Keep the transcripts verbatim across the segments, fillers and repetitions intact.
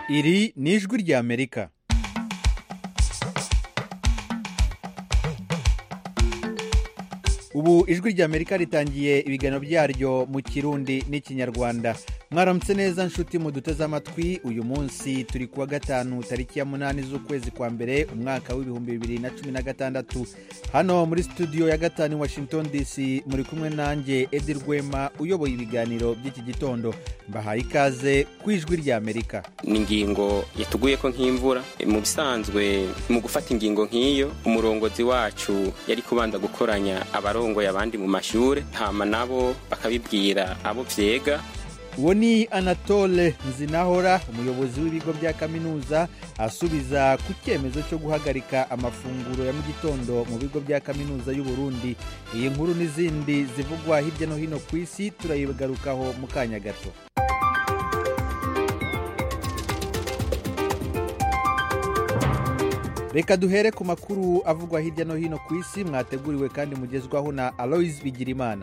Iri ni ijwi ry'Amerika. Ubu ijwi ry'Amerika ritangiye ibiganiro byaryo mu Kirundi n'Ikinyarwanda. Mwaramutse neza nshuti muduteze amatwi. Uyu munsi turi kuwa gatanu tariki ya munani z'ukwezi kwa mbere umwaka w'ibihumbi bibiri na cumi na gatandatu. Hano muri studio ya gatanu i Washington D C muri kumwe nanjye Edi Rwema uyoboye ibiganiro by'iki gitondo. Mbahaye ikaze ku ijwi ry'Amerika. Ni ingingo yatuguye ko nk'imvura. Mu bisanzwe mu gufata ingingo nk'iyo umurongozi wacu yari kubanza gukoranya abarongo y'abandi mu mashure hama nabo bakabibwira abo vyega. Uwo ni Anatole Nzinahora, umuyobozi w'ibigo bya kaminuza, asubiza ku cyemezo cyo guhagarika amafunguro ya mu gitondo mu bigo bya kaminuza y'u Burundi. Iyi nkuru n'izindi zivugwa hirya no hino ku isi turayigarukaho mu kanya gato. Reka duhere ku makuru avugwa hirya no hino ku isi mwateguriwe kandi mugezwaho na Aloys Bigirimana.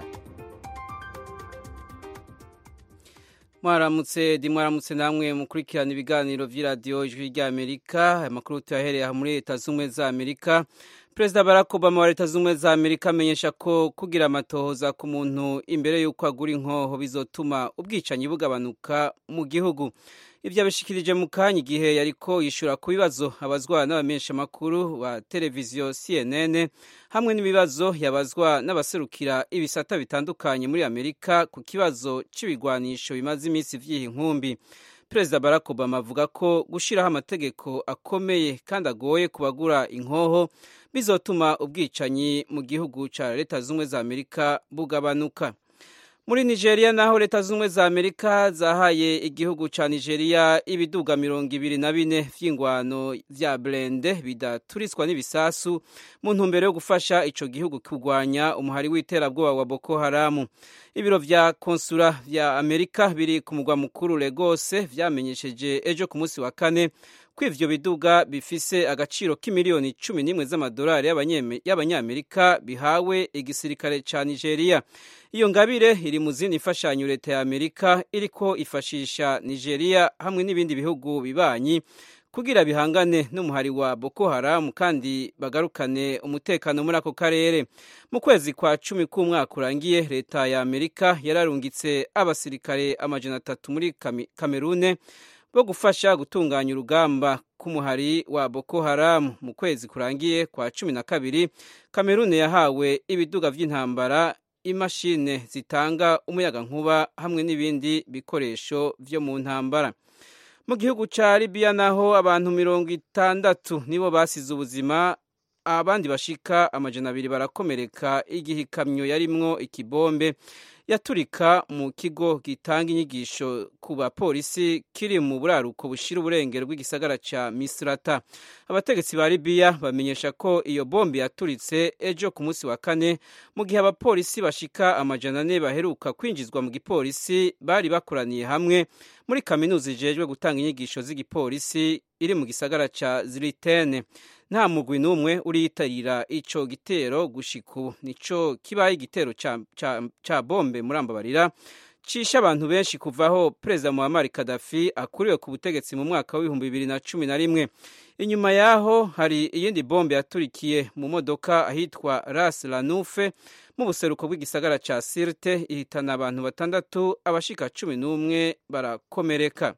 Mwaramutse di mwaramutse namwe mukurikirana ibiganiro vy'iradio ijwi ry'Amerika. Amakuru tuyahereye muri Leta Zunze za Amerika. President Barack Obama wa Leta Zunze za Amerika amenyesha ko kugira amatohoza ku muntu imbere y'uko agura inkoho bizotuma ubwicanyi bugabanuka mu gihugu. Ivyo abishikirije mu kanya igihe yariko yishura ku bibazo abazwa n'abamenyesha makuru ba televiziyo C N N hamwe n'ibibazo yabazwa n'abaserukira ibisata bitandukanye muri Amerika ku kibazo c'ibigwanisho bimaze imisi vyiha inkumbi. President Barack Obama avuga ko gushiraho amategeko akomeye kandi agoye kubagura inkoho bizotuma ubwicanyi mu gihugu ca Leta Zunze za Amerika bugabanuka. Muri Nigeria naho Leta Zunze za Amerika zahaye igihugu ca Nigeria ibiduga mirongo ibiri na bine vy'ingwano vya blende bidaturiswa n'ibisasu mu ntumbero yo gufasha ico gihugu kurwanya umuhari w'iterabwoba wa Boko Haram. Ibiro vya konsula vya Amerika biri ku mugwa mukuru Lagos vyamenyesheje ejo ku munsi wa kane ko ivyo biduga bifise agaciro k'imiliyoni cumi n'imwe z'amadolari y'abanyamerika bihawe igisirikare ca Nigeria. Iyo ngabire iri mu zindi mfashanyo Leta ya Amerika iriko ifashisha Nigeria hamwe n'ibindi bihugu bibanyi kugira bihangane n'umuhari wa Boko Haram kandi bagarukane umutekano muri ako karere. Mu kwezi kwa cumi k'umwaka urangiye Leta ya Amerika yararungitse abasirikare amajana atatu muri Kamerune bo gufasha gutunganya urugamba k'umuhari wa Boko Haram. Mu kwezi kurangiye kwa cumi na kabiri Kamerune yahawe ibiduga vy'intambara, imashine zitanga umuyaga nkuba hamwe n'ibindi bikoresho vyo mu ntambara. Mu gihugu ca Libya naho abantu mirongo itandatu nibo basize ubuzima, abandi bashika amajana abiri barakomereka igihe ikamyo yarimwo ikibombe yaturika mu kigo gitanga inyigisho ku bapolisi kiri mu buraruko bushira uburengero bw'igisagara ca Misrata. Abategetsi ba Libya bamenyesha ko iyo bombe yaturitse ejo ku munsi wa kane mu gihe abapolisi bashika amajana ane baheruka kwinjizwa mu gipolisi bari bakoraniye hamwe muri kaminuza ijejwe gutanga inyigisho z'igipolisi iri mu gisagara ca Zritene. Nta mugwi n'umwe uriyitarira ico gitero gushiku, nico kibaye igitero ca, ca, ca bombe murambabarira cisha abantu benshi kuvaho President Muammar Gaddafi akuriwe ku butegetsi mu mwaka w'ibihumbi bibiri na cumi na rimwe. Inyuma yaho hari iyindi bombe yaturikiye mu modoka ahitwa Ras Lanoufe mu buseruko bw'igisagara ca Sirte ihitana abantu batandatu, abashika cumi n'umwe barakomereka.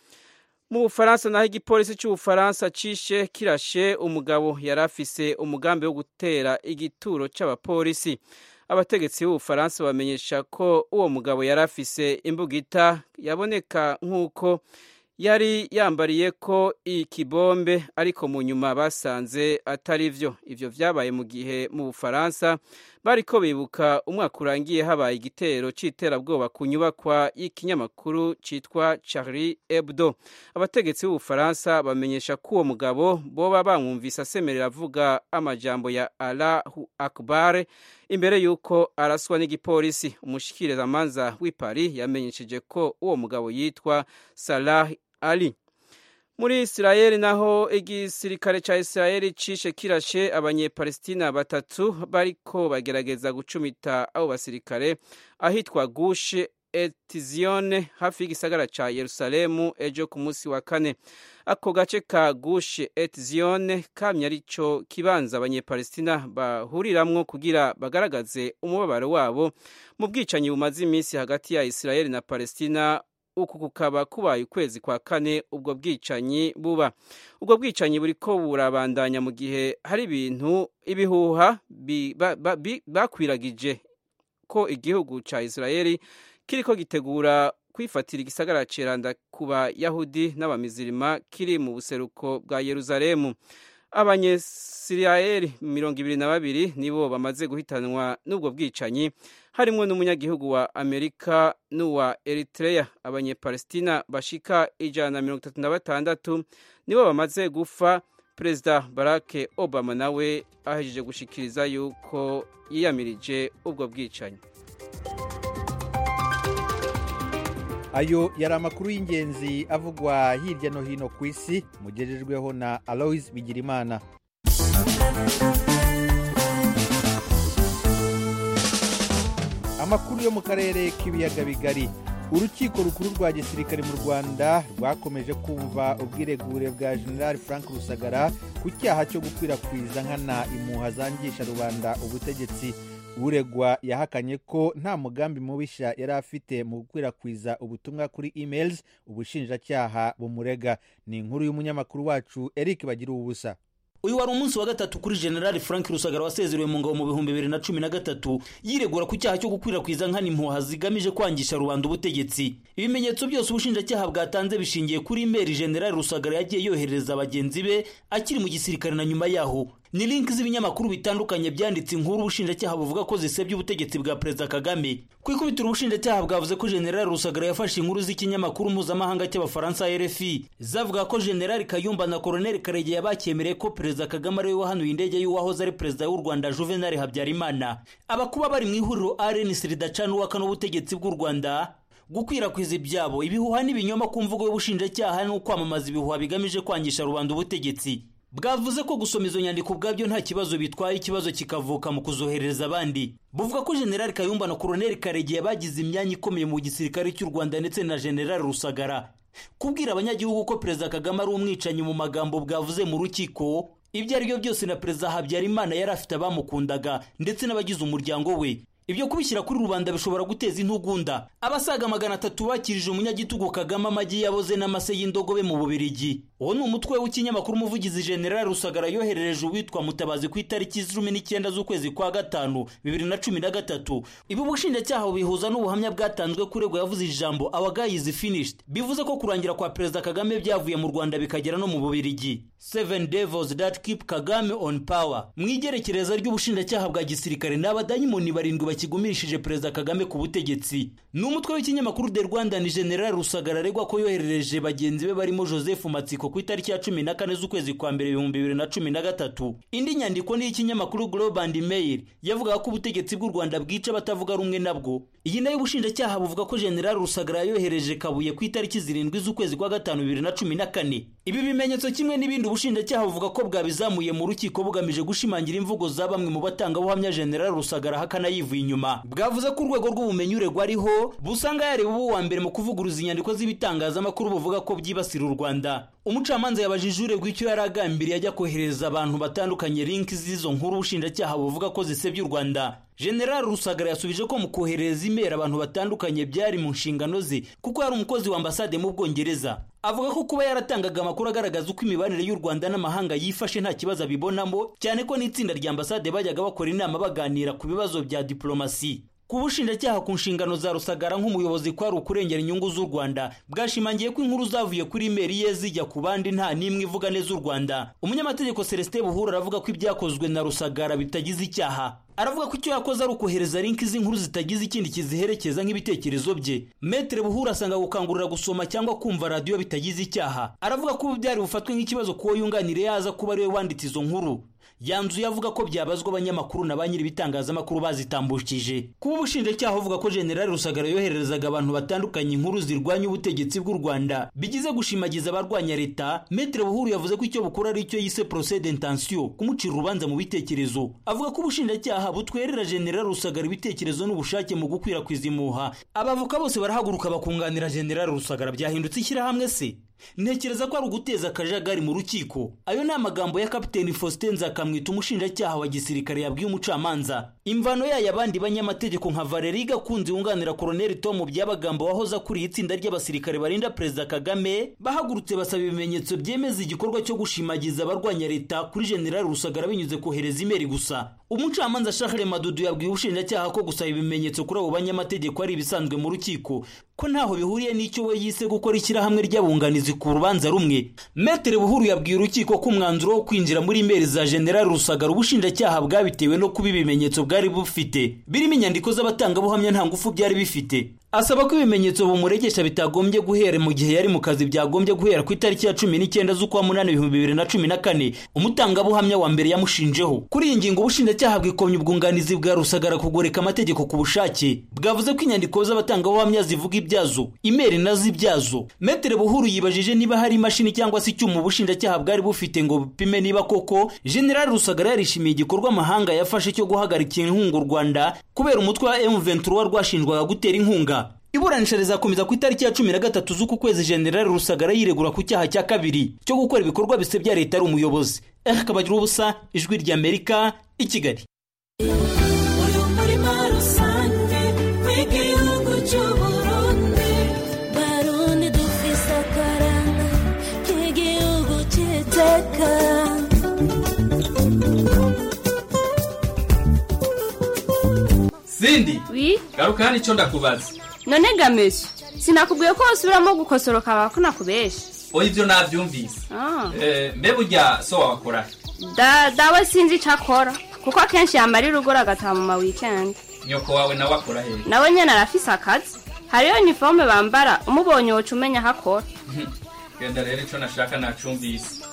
Mu Bufaransa naho igipolisi c'Ubufaransa cishe kirashe umugabo yarafise umugambi wo gutera igituro c'abapolisi. Abategetsi b'Ubufaransa bamenyesha ko uwo mugabo yarafise imbugita yaboneka nk'uko yari yambariye ko ikibombe, ariko mu nyuma basanze atari vyo. Ivyo vyabaye mu gihe mu Bufaransa bariko bibuka umwaka urangiye habaye igitero c'iterabwoba ku nyubakwa y'ikinyamakuru citwa Charlie Hebdo. Abategetsi b'Ubufaransa bamenyesha ko uwo mugabo boba bamwumvise asemerera avuga amajambo ya Allahu Akbar imbere yuko araswa n'igipolisi. Umushikirizamanza w'i Paris yamenyesheje ko uwo mugabo yitwa Salah Ali. Muri Israeli naho igisirikare ca Israeli cishe kirashe abanyepalestina batatu bariko bagerageza gucumita abo basirikare ahitwa Gush Etzion hafi y'igisagara ca Yerusalemu ejo ku munsi wa kane. Ako gace ka Gush Etzion kamye arico kibanza abanyepalestina bahuriramwo kugira bagaragaze umubabaro wabo mu bwicanyi bumaze iminsi hagati ya Israeli na Palestina. Uku kukaba kubaye ukwezi kwa kane ubwo bwicanyi buba. Ubwo bwicanyi buriko burabandanya mu gihe hari ibintu ibihuha bakwiragije ko igihugu ca Israeli kiriko gitegura kwifatira igisagara ceranda kuba Yahudi n'abamizirima kiri mu buseruko bwa Yerusalemu. Abanyesirayeli mirongo ibiri na babiri nibo bamaze guhitanwa n'ubwo bwicanyi, harimwo n'umunyagihugu wa Amerika n'uwa Eritrea. Abanyepalestina bashika ijana na mirongo itatu na batandatu nibo bamaze gufa. Perezida Barack Obama nawe ahejeje gushikiriza yuko yiyamirije ubwo bwicanyi. Ayo yari amakuru y'ingenzi avugwa hirya no hino ku isi, mugejejweho na Alois Bigirimana. Amakuru yo mu karere k'ibiyaga bigari. Urukiko rukuru rwa gisirikare mu Rwanda rwakomeje kumva ubwiregure bwa General Frank Rusagara ku cyaha cyo gukwirakwiza nkana impuha zangisha rubanda ubutegetsi. Uregwa yahakanye ko nta mugambi mubisha yari afite mu gukwirakwiza ubutumwa kuri emails ubushinjacyaha bumurega. Ni inkuru y'umunyamakuru wacu Eric Bagira ubusa. Uyu wari umunsi wa gatatu kuri General Frank Rusagara wasezerewe mu ngabo mu bihumbi bibiri na cumi na gatatu yiregura ku cyaha cyo gukwirakwiza nkana impuha zigamije kwangisha rubanda ubutegetsi. Ibimenyetso byose ubushinjacyaha bwatanze bishingiye kuri email General Rusagara yagiye yohereza abagenzi be akiri mu gisirikare na nyuma yaho. Ni link z'ibinyamakuru bitandukanye byanditse inkuru ubushinjacyaha buvuga ko zisebye ubutegetsi bwa Perezida Kagame. Kwikubitira ubushinjacyaha bwavuze ko General Rusagara yafashe inkuru z'ikinyamakuru mpuzamahanga cy'abafaransa R F I zavuga ko General Kayumba na Colonel Karegeya bakyemereye ko Perezida Kagame ari we wahanuye indege y'uwahoze ari Perezida w'u Rwanda Juvenal Habyarimana. Abakuba bari mu ihuriro R N C ridacana uwakana ubutegetsi bw'u Rwanda gukwirakwiza ibyabo ibihuha n'ibinyoma ku mvugo y'ubushinjacyaha no kwamamaza ibihuha bigamije kwangisha rubanda ubutegetsi. Bwavuze ko gusoma izo nyandiko ubwabyo nta kibazo bitwaye, ikibazo kikavuka mu kuzohereza abandi. Buvuga ko General Kayumba na Colonel Karegeya bagize imyanya ikomeye mu gisirikare cy'u Rwanda ndetse na General Rusagara. Kubwira abanyagihugu ko Perezida Kagame ari umwicanyi mu magambo bwavuze mu rukiko, ibyo ari byo byose na Perezida Habyarimana yari afite abamukundaga ndetse n'abagize umuryango we. Ibyo kubishyira kuri rubanda bishobora guteza intugunda. Abasaga magana atatu bakirije umunyagitugu Kagame amagi yaboze n'amase y'indogobe mu Bubiligi. Uwo ni umutwe w'ikinyamakuru umuvugizi General Rusagara yoherereje uwitwa Mutabazi ku itariki cumi n'icyenda z'ukwezi kwa gatanu bibiri na cumi na gatatu. Ibi ubushinjacyaha bihuza n'ubuhamya bwatanzwe kuregwa yavuze ijambo our guy is finished, bivuze ko kurangira kwa Perezida Kagame byavuye mu Rwanda bikagera no mu Bubiligi. Seven devils that keep Kagame on power. Mwigerekereza ry'ubushinjacyaha bwa gisirikare n'abadayimoni barindwi bakigumishije Perezida Kagame ku butegetsi. Ni umutwe w'ikinyamakuru The Rwanda ni General Rusagara aregwa ko yoherereje bagenzi be barimo Joseph Matsiko ku itariki ya cumi na kane z'ukwezi kwa mbere ibihumbi bibiri na cumi na gatatu. Indi nyandiko ni ikinyamakuru Global and Mail yavuga ko ubutegetsi bw'u Rwanda bwica batavuga rumwe nabwo. Iyi nayo ubushinjacyaha buvuga ko General Rusagara yohereje Kabuye ku itariki zirindwi z'ukwezi kwa gatanu bibiri na cumi na kane. Ibi bimenyetso kimwe n'ibindi ubushinjacyaha buvuga ko bwabizamuye mu rukiko bugamije gushimangira imvugo za bamwe mu batanga buhamya General Rusagara hakana yivuye inyuma. Bwavuze ko urwego rw'ubumenyi uregwa ariho busanga yareba ubu wa mbere mu kuvuguruza inyandiko z'ibitangazamakuru buvuga ko byibasira u Rwanda. Umucamanza yabajije uregwa icyo yaragambiriye ajya kohereza abantu batandukanye link z'izo nkuru ubushinjacyaha buvuga ko zisebye u Rwanda. General Rusagara yasubije ko mu kohereza imera abantu batandukanye byari mu nshingano ze kuko yari umukozi wa ambasade mu Bwongereza. Avuga ko kuba yaratangaga amakuru agaragaza uko imibanire y'u Rwanda n'amahanga yifashe nta kibazo abibonamo, cyane ko n'itsinda rya ambasade bajyaga bakora inama baganira ku bibazo bya diplomasi. Ku bushinjacyaha ku nshingano za Rusagara nk'umuyobozi kwari ukurengera inyungu z'u Rwanda, bwashimangiye ko inkuru zavuye kuri email ye zijya ku bandi nta nimwe ivuga neza u Rwanda. Umunyamategeko Celestin Buhuru aravuga ko ibyakozwe na Rusagara bitagize icyaha. Aravuga ko icyo yakoze ari ukohereza link z'inkuru zitagize ikindi kiziherekeza nk'ibitekerezo bye. Maître Buhuru asanga gukangurira gusoma cyangwa kumva radio bitagize icyaha. Aravuga ko byari bufatwe nk'ikibazo ko yunganire yaza kuba ari we wanditse izo nkuru. yanzuye avuga ko byabazwa abanyamakuru na ba nyiri ibitangazamakuru bazitambukije. Kuba ubushinjacyaha buvuga ko General Rusagara yohererezaga abantu batandukanye inkuru zirwanya ubutegetsi bw'u Rwanda bigize gushimagiza abarwanya leta, Maître Buhuru yavuze ko icyo bukora ari icyo yise procès d'intention, kumucira urubanza mu bitekerezo. Avuga ko ubushinjacyaha butwerera General Rusagara ibitekerezo n'ubushake mu gukwirakwiza impuha. Abavoka bose barahaguruka bakunganira General Rusagara. Byahindutse ishyirahamwe se? Ntekereza ko ari uguteza akajagari mu rukiko. Ayo ni amagambo ya Kapiteni Faustin Nzakamwita, umushinjacyaha wa gisirikare, yabwiye umucamanza. Imvano yayo abandi banyamategeko nka Valerie Gakunzi wunganira Colonel Tom Byabagamba wahoza kuri itsinda ry'abasirikare barinda Perezida Kagame bahagurutse basaba ibimenyetso byemeza igikorwa cyo gushimagiza abarwanya leta kuri General Rusagara binyuze kohereza imeri gusa. Umucamanza Charles Madudu yabwiye ubushinjacyaha ko gusaba ibimenyetso kuri abo banyamategeko ari ibisanzwe mu rukiko, ko ntaho bihuriye n'icyo we yise gukora ishyirahamwe ry'abunganizi ku rubanza rumwe. Maître Buhuru yabwiye urukiko ko umwanzuro wo kwinjira muri imeri za General Rusagara ubushinjacyaha bwabitewe no kuba ibimenyetso bwari bufite birimo inyandiko z'abatangabuhamya nta ngufu byari bifite. Asaba ko ibimenyetso bumuregesha bitagombye guhera mu gihe yari mu kazi, byagombye guhera ku itariki ya cumi n'icyenda z'ukwa munani ibihumbi bibiri na cumi na kane umutangabuhamya wa mbere yamushinjeho. Kuri iyi ngingo ubushinjacyaha bwikomye ubwunganizi bwa Rusagara kugoreka amategeko ku bushake. Bwavuze ko inyandiko z'abatangabuhamya zivuga ibyazo, imeri nazo ibyazo. Maître Buhuru yibajije niba hari imashini cyangwa se icyuma ubushinjacyaha bwari bufite ngo bupime niba koko General Rusagara yarishimiye igikorwa amahanga yafashe cyo guhagarika inkunga u Rwanda kubera umutwe wa M vingt-trois rwashinjwaga gutera inkunga. Iburanisha rizakomeza ku itariki ya cumi na gatatu z'uku kwezi. General Rusagara yiregura ku cyaha cya kabiri cyo gukora ibikorwa bisebya leta ari umuyobozi. Eric Kabagira ubusa, Ijwi ry'Amerika, i Kigali. Uyu murima rusange w'igihugu cy'u Burundi, Barundi dufise akaranga k'igihugu cy'iteka. Cindy, oui, garuka hano icyo ndakubaza. None Gameshi, sinakubwiye ko wasubiramo gukosoroka bako nakubesha. Oya ibyo nabyumvise. Ah. Eh, mbe burya so wakora. Da dawe sinzi cakora, kuko akenshi yamarira ugora agataha mu ma weekend. Nyoko wawe nawe akora he? Nawe nyene arafise akazi. Hariyo uniforme bambara, umubonye woca umenya hakora. Genda rero icyo nashaka nacyumvise.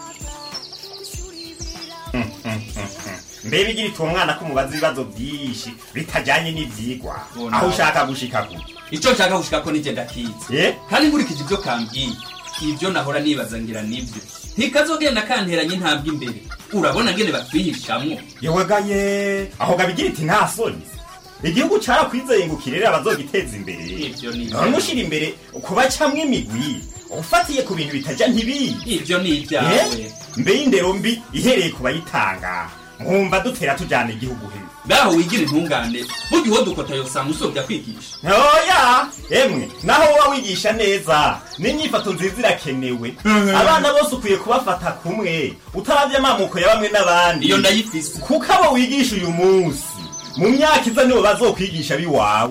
Mbebe igira ito umwana ko mubaza ibibazo byinshi bitajyanye n'ibyigwa aho ushaka gushika gute? Icyo nshaka gushika ko nigenda kizi. Eh? Kandi nkurikije ibyo kambwiye. Ibyo nahora nibaza ngira nibyo. Ntikazogenda kanteranye ntabwo imbere. Urabona ngene batwihishamwo. Yewe gaye aho gabigira iti nta soni. Igihugu carakwizeye ngo kirere abazogiteza imbere. Ibyo ni. None mushira imbere kubacamwe imigwi. Ufatiye ku bintu bitajya ntibi. Ibyo ni ibyawe. Mbe indero mbi ihereye kubayitanga. Mwumva dutera tujyana igihugu he. Ngaho wigira intungane. Burya uwo dukota yosanga usobya kwigisha. Oya, emwe naho wowe wigisha neza. N'inyifato nziza irakenewe. Abana bose ukwiye kubafata kumwe. Utaravye amamuko ya bamwe n'abandi. Iyo ndayifise. Kuko abo wigisha uyu munsi mu myaka iza nibo bazokwigisha biwawe.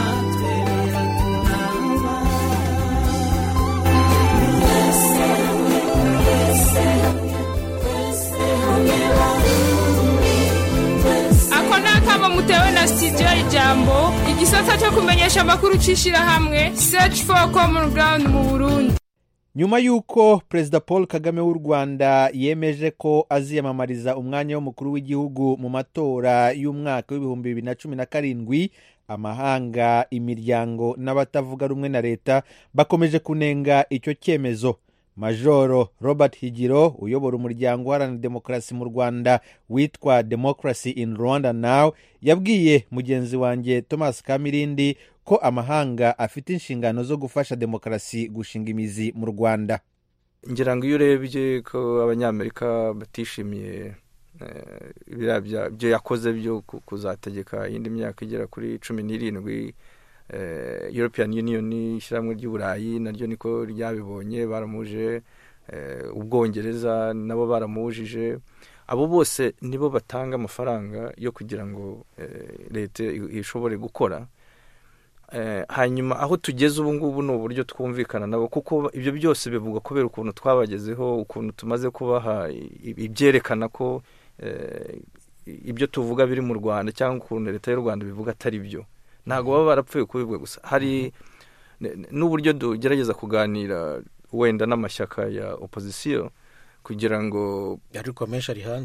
Mutewe na studio Ijambo, igisata cyo kumenyesha amakuru cishira hamwe Search for Common Ground mu Burundi. Nyuma yuko Perezida Paul Kagame w'u Rwanda yemeje ko aziyamamariza umwanya w'umukuru w'igihugu mu matora y'umwaka w'ibihumbi bibiri na cumi na karindwi, amahanga, imiryango n'abatavuga rumwe na leta bakomeje kunenga icyo cyemezo. Majoro Robert Higiro uyobora umuryango uharanira demokarasi mu Rwanda witwa Democracy in Rwanda Now yabwiye mugenzi wanjye Thomas Kamirindi ko amahanga afite inshingano zo gufasha demokarasi gushinga imizi mu Rwanda. Ngira ngo iyo urebye ko abanyamerika batishimiye birabya byo yakoze byo kuzategeka indi myaka igera kuri cumi n'irindwi, Uh, European Union ishyirahamwe ry'Uburayi naryo niko ryabibonye, baramuje uh, Ubwongereza nabo baramujije. Abo bose nibo batanga amafaranga yo kugira ngo uh, leta ishobore gukora. Uh, hanyuma aho tugeze ubu ngubu no buryo twumvikana nabo, kuko ibyo byose bivuga kubera ukuntu twabagezeho, ukuntu tumaze kubaha ibyerekana ko uh, ibyo tuvuga biri mu Rwanda cyangwa ukuntu leta y'u Rwanda bivuga atari byo. Ntago baba barapfuye kubibwe gusa, hari n'uburyo dugerageza kuganira wenda n'amashyaka ya opposition kugira ngo ariko menshi ari hanze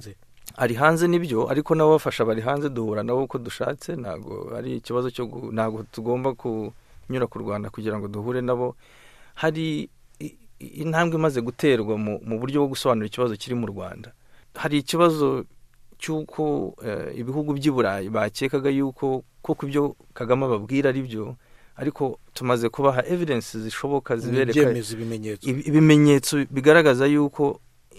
ari hanze nibyo, ariko nabo bafasha bari hanze duhura nabo uko dushatse, ntago ari ikibazo cyo ntago tugomba kunyura ku Rwanda kugira ngo duhure nabo. Hari intambwe imaze guterwa mu buryo bwo gusobanura ikibazo kiri mu Rwanda. Hari ikibazo cy'uko ibihugu by'i Burayi bakekaga yuko koko ibyo Kagame babwira ari byo, ariko tumaze kubaha evidence zishoboka zibereka ibimenyetso bigaragaza yuko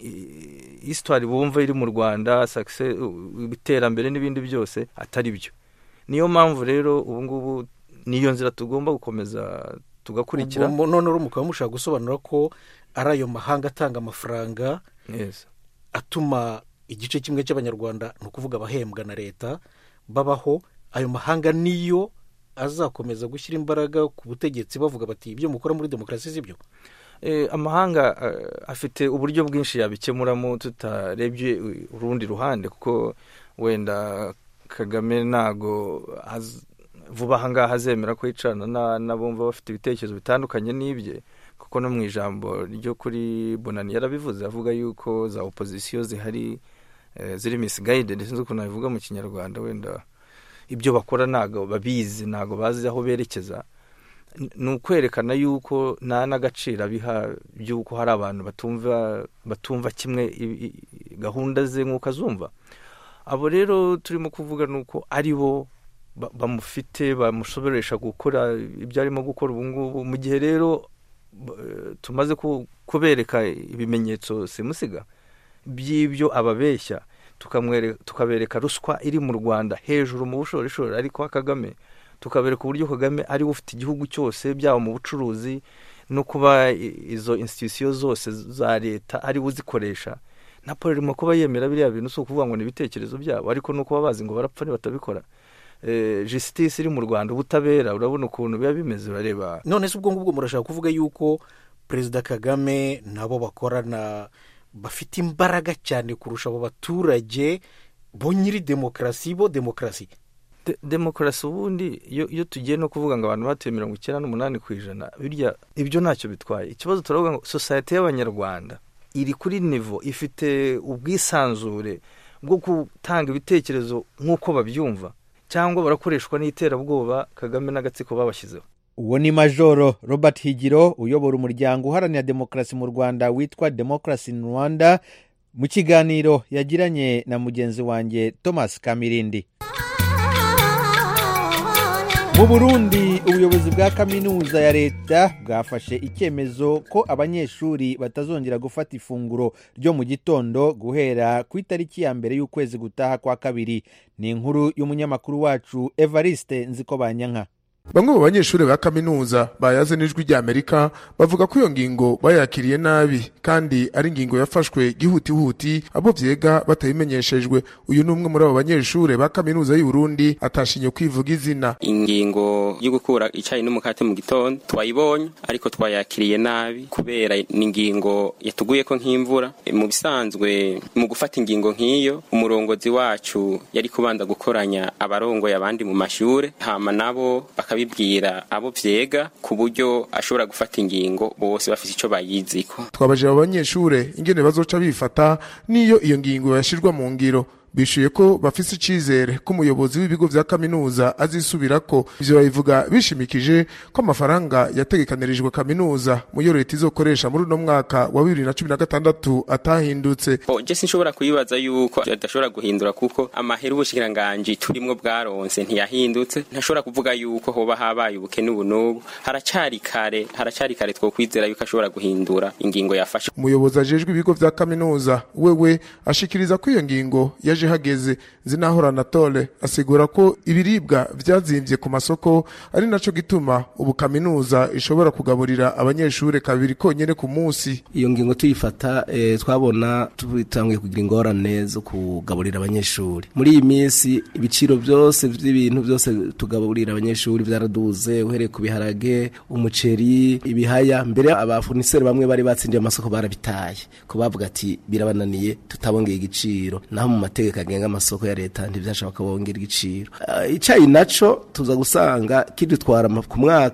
histoire bumva iri mu Rwanda, success, iterambere n'ibindi byose atari byo. Niyo mpamvu rero ubu ngubu niyo nzira tugomba gukomeza tugakurikira. None uri mukaba mushaka gusobanura ko ari ayo mahanga atanga amafaranga yes, atuma igice kimwe cy'abanyarwanda ni ukuvuga abahembwa na leta babaho, ayo mahanga niyo azakomeza gushyira imbaraga ku butegetsi bavuga bati ibyo mukora muri demokarasi z'ibyo. Eh, amahanga uh, afite uburyo bwinshi yabikemuramo tutarebye urundi ruhande, kuko wenda Kagame nago vuba hangaha azemera ko yicarana n'abumva bafite ibitekerezo bitandukanye n'ibye, kuko no mu ijambo ryo kuri Bonani yarabivuze avuga yuko za opposition zihari eh, ziri misguided, sinzi ukuntu nabivuga mu Kinyarwanda, wenda ibyo bakora nago babizi, nago bazi aho berekeza. Ni ukwerekana yuko nta n'agaciro biha by'uko hari abantu batumva batumva kimwe gahunda ze nk'uko azumva. Abo rero turimo kuvuga nuko ari bo bamufite bamushoboresha gukora ibyo arimo gukora ubu ngubu, mu gihe rero tumaze kubereka ibimenyetso simusiga by'ibyo ababeshya, tukabereka ruswa iri mu Rwanda hejuru mu bushorishori, ariko Kagame tukabereka uburyo Kagame ari ufite igihugu cyose, byaba mu bucuruzi no kuba izo institution zose za leta ari uzikoresha. Napoli irimo kuba yemera biriya bintu, so kuvuga ngo ni ibitekerezo byabo, ariko no kuba bazi ngo barapfa batabikora. Eh, justice iri mu Rwanda, ubutabera urabona ukuntu biba bimeze, urareba. None se ubwo ngubwo murashaka kuvuga yuko Perezida Kagame nabo bakorana bafite imbaraga cyane kurusha abo baturage bo nyiri demokarasi bo demokarasi? De, demokarasi ubundi iyo iyo tugiye no kuvuga ngo abantu batuye mirongo icyenda n'umunani ku ijana birya ibyo ntacyo bitwaye. Ikibazo turavuga ngo society y'abanyarwanda iri kuri niveau ifite ubwisanzure bwo gutanga ibitekerezo nk'uko babyumva, cyangwa barakoreshwa n'iterabwoba Kagame n'agatsiko babashyizeho. Uwo ni Majoro Robert Higiro uyobora umuryango uharanira demokarasi mu Rwanda witwa Democracy in Rwanda, mu kiganiro yagiranye na mugenzi wanjye Thomas Kamirindi. Mu Burundi ubuyobozi bwa kaminuza ya leta bwafashe icyemezo ko abanyeshuri batazongera gufata ifunguro ryo mu gitondo guhera ku itariki ya mbere y'ukwezi gutaha kwa kabiri. Ni inkuru y'umunyamakuru wacu Evariste Nzikobanyanka. Bamwe mu banyeshuri ba kaminuza bayaze n'ijwi rya Amerika bavuga ko iyo ngingo bayakiriye nabi, kandi ari ingingo yafashwe gihutihuti abo vyega batabimenyeshejwe. Uyu numwe muri abo banyeshuri ba kaminuza y'u Burundi atashinye kwivuga izina. Ingingo yo gukura icayi n'umukate mu gitondo twayibonye, ariko twayakiriye nabi kubera ni ingingo yatuguye ko nk'imvura. Mu bisanzwe mu gufata ingingo nk'iyo umurongozi wacu yari kubanza gukoranya abarongo y'abandi mu mashure, hama nabo bakabibwira abo vyega ku buryo ashobora gufata ingingo bose bafite ico bayiziko. Twabaje abanyeshure ingene bazoca bifata niyo iyo ngingo yashirwa mu ngiro. Bishuye ko bafise icizere ko umuyobozi w'ibigo vya kaminuza azisubirako. Ivyo bayivuga bishimikije ko amafaranga yategekanirijwe kaminuza mu yo leta izokoresha muri no mwaka wa bibiri na cumi na gatandatu atahindutse. Oh, je sinshobora kuyibaza yuko adashobora guhindura, kuko amahera ubushikiranganje turimwo bwaronse ntiyahindutse. Ntashobora kuvuga yuko hoba habaye ubukene ubunubu. Haracari kare, haracari kare twokwizera yuko ashobora guhindura ingingo yafashe. Umuyobozi ajejwe ibigo vya kaminuza wewe ashikiriza ko iyo ngingo yaje hageze. Zinahora Anatole asigura ko ibiribwa vyazimvye ku masoko ari naco gituma ubu kaminuza ishobora kugaburira abanyeshure kabiri konyene ku munsi. Iyo ngingo tuyifata eh, twabona tubitangiye kugira ingorane zo kugaburira abanyeshure. Muri iyi minsi ibiciro byose by'ibintu byose tugaburira abanyeshure byaraduze, uhereye ku biharage, umuceri, ibihaya. Mbere abafuniseri bamwe bari batsindiye amasoko barabitaye ko bavuga ati birabananiye tutabongeye igiciro, naho mu mateka kagenga amasoko ya leta ntivyashaka bongera igiciro. Uh, icayi naco tuza gusanga kidutwara ku mwaka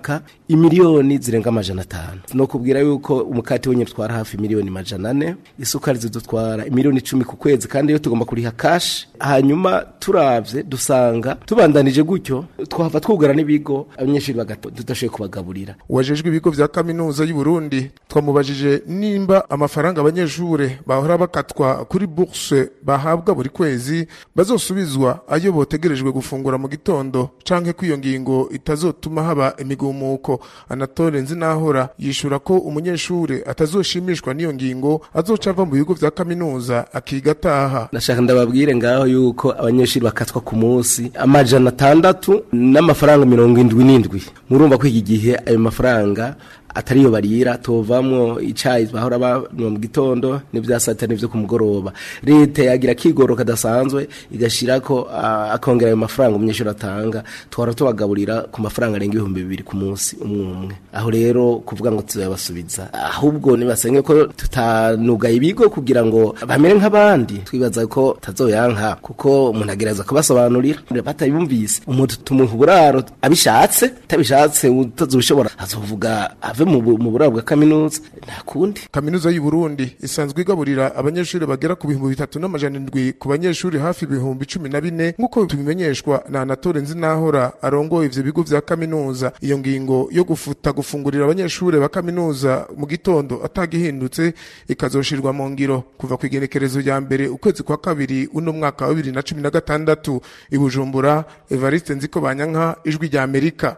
imiliyoni zirenga amajana atanu. No kubwira yuko umukati wenye twara hafi miliyoni majana ane, isukari zidutwara miliyoni icumi ku kwezi, kandi iyo tugomba kuriha cash. Hanyuma turavye dusanga tubandanije gutyo twahava twugara n'ibigo abanyeshuri bagato tudashoboye kubagaburira. Wajejwe ibigo vya kaminuza y'u Burundi twamubajije nimba amafaranga abanyeshuri bahora bakatwa kuri bourse bahabwa buri kwezi bazosubizwa ayo botegerejwe gufungura mu gitondo canke kwiyo ngingo itazotuma haba imigumuko. Anatole Nzinahora yishura ko umunyeshuri atazoshimishwa n'iyo ngingo azoca ava mu bigo vya kaminuza akiga taha. Nashaka ndababwire ngaho yuko abanyeshuri bakatwa ku munsi amajana atandatu n'amafaranga mirongo indwi n'indwi. Murumva ko iki gihe ayo mafaranga atariyo barira tovamwo icayi bahora ba mu gitondo n'ivya satani vyo kumugoroba. Leta yagira kigoroka dasanzwe igashirako uh, akongera ayo mafaranga umunyeshuri atanga, twara tubagaburira ku mafaranga arenga ibihumbi bibiri ku munsi umwe. Aho rero kuvuga ngo tuzabasubiza, ahubwo nibasenge ko tutanuga ibigo kugira ngo bamere nk'abandi. Twibaza ko tazoyanka kuko umuntu agereza kubasobanurira batayumvise. Umuntu tumuha uburaro abishatse, tabishatse utazoshobora azovuga mu buraro bwa kaminuza nta kundi. Kaminuza y'u Burundi isanzwe igaburira abanyeshuri bagera ku bihumbi bitatu n'amajana indwi ku banyeshuri hafi ibihumbi cumi na bine nk'uko tubimenyeshwa na Anatole Nzinahora arongoye ivyo bigo vya kaminuza. Iyo ngingo yo gufuta gufungurira abanyeshuri ba kaminuza mu gitondo atagihindutse ikazoshirwa mu ngiro kuva ku igenekerezo rya mbere ukwezi kwa kabiri uno mwaka wa bibiri na cumi na gatandatu. I Bujumbura, Evariste Nzikobanyanka, Ijwi rya Amerika.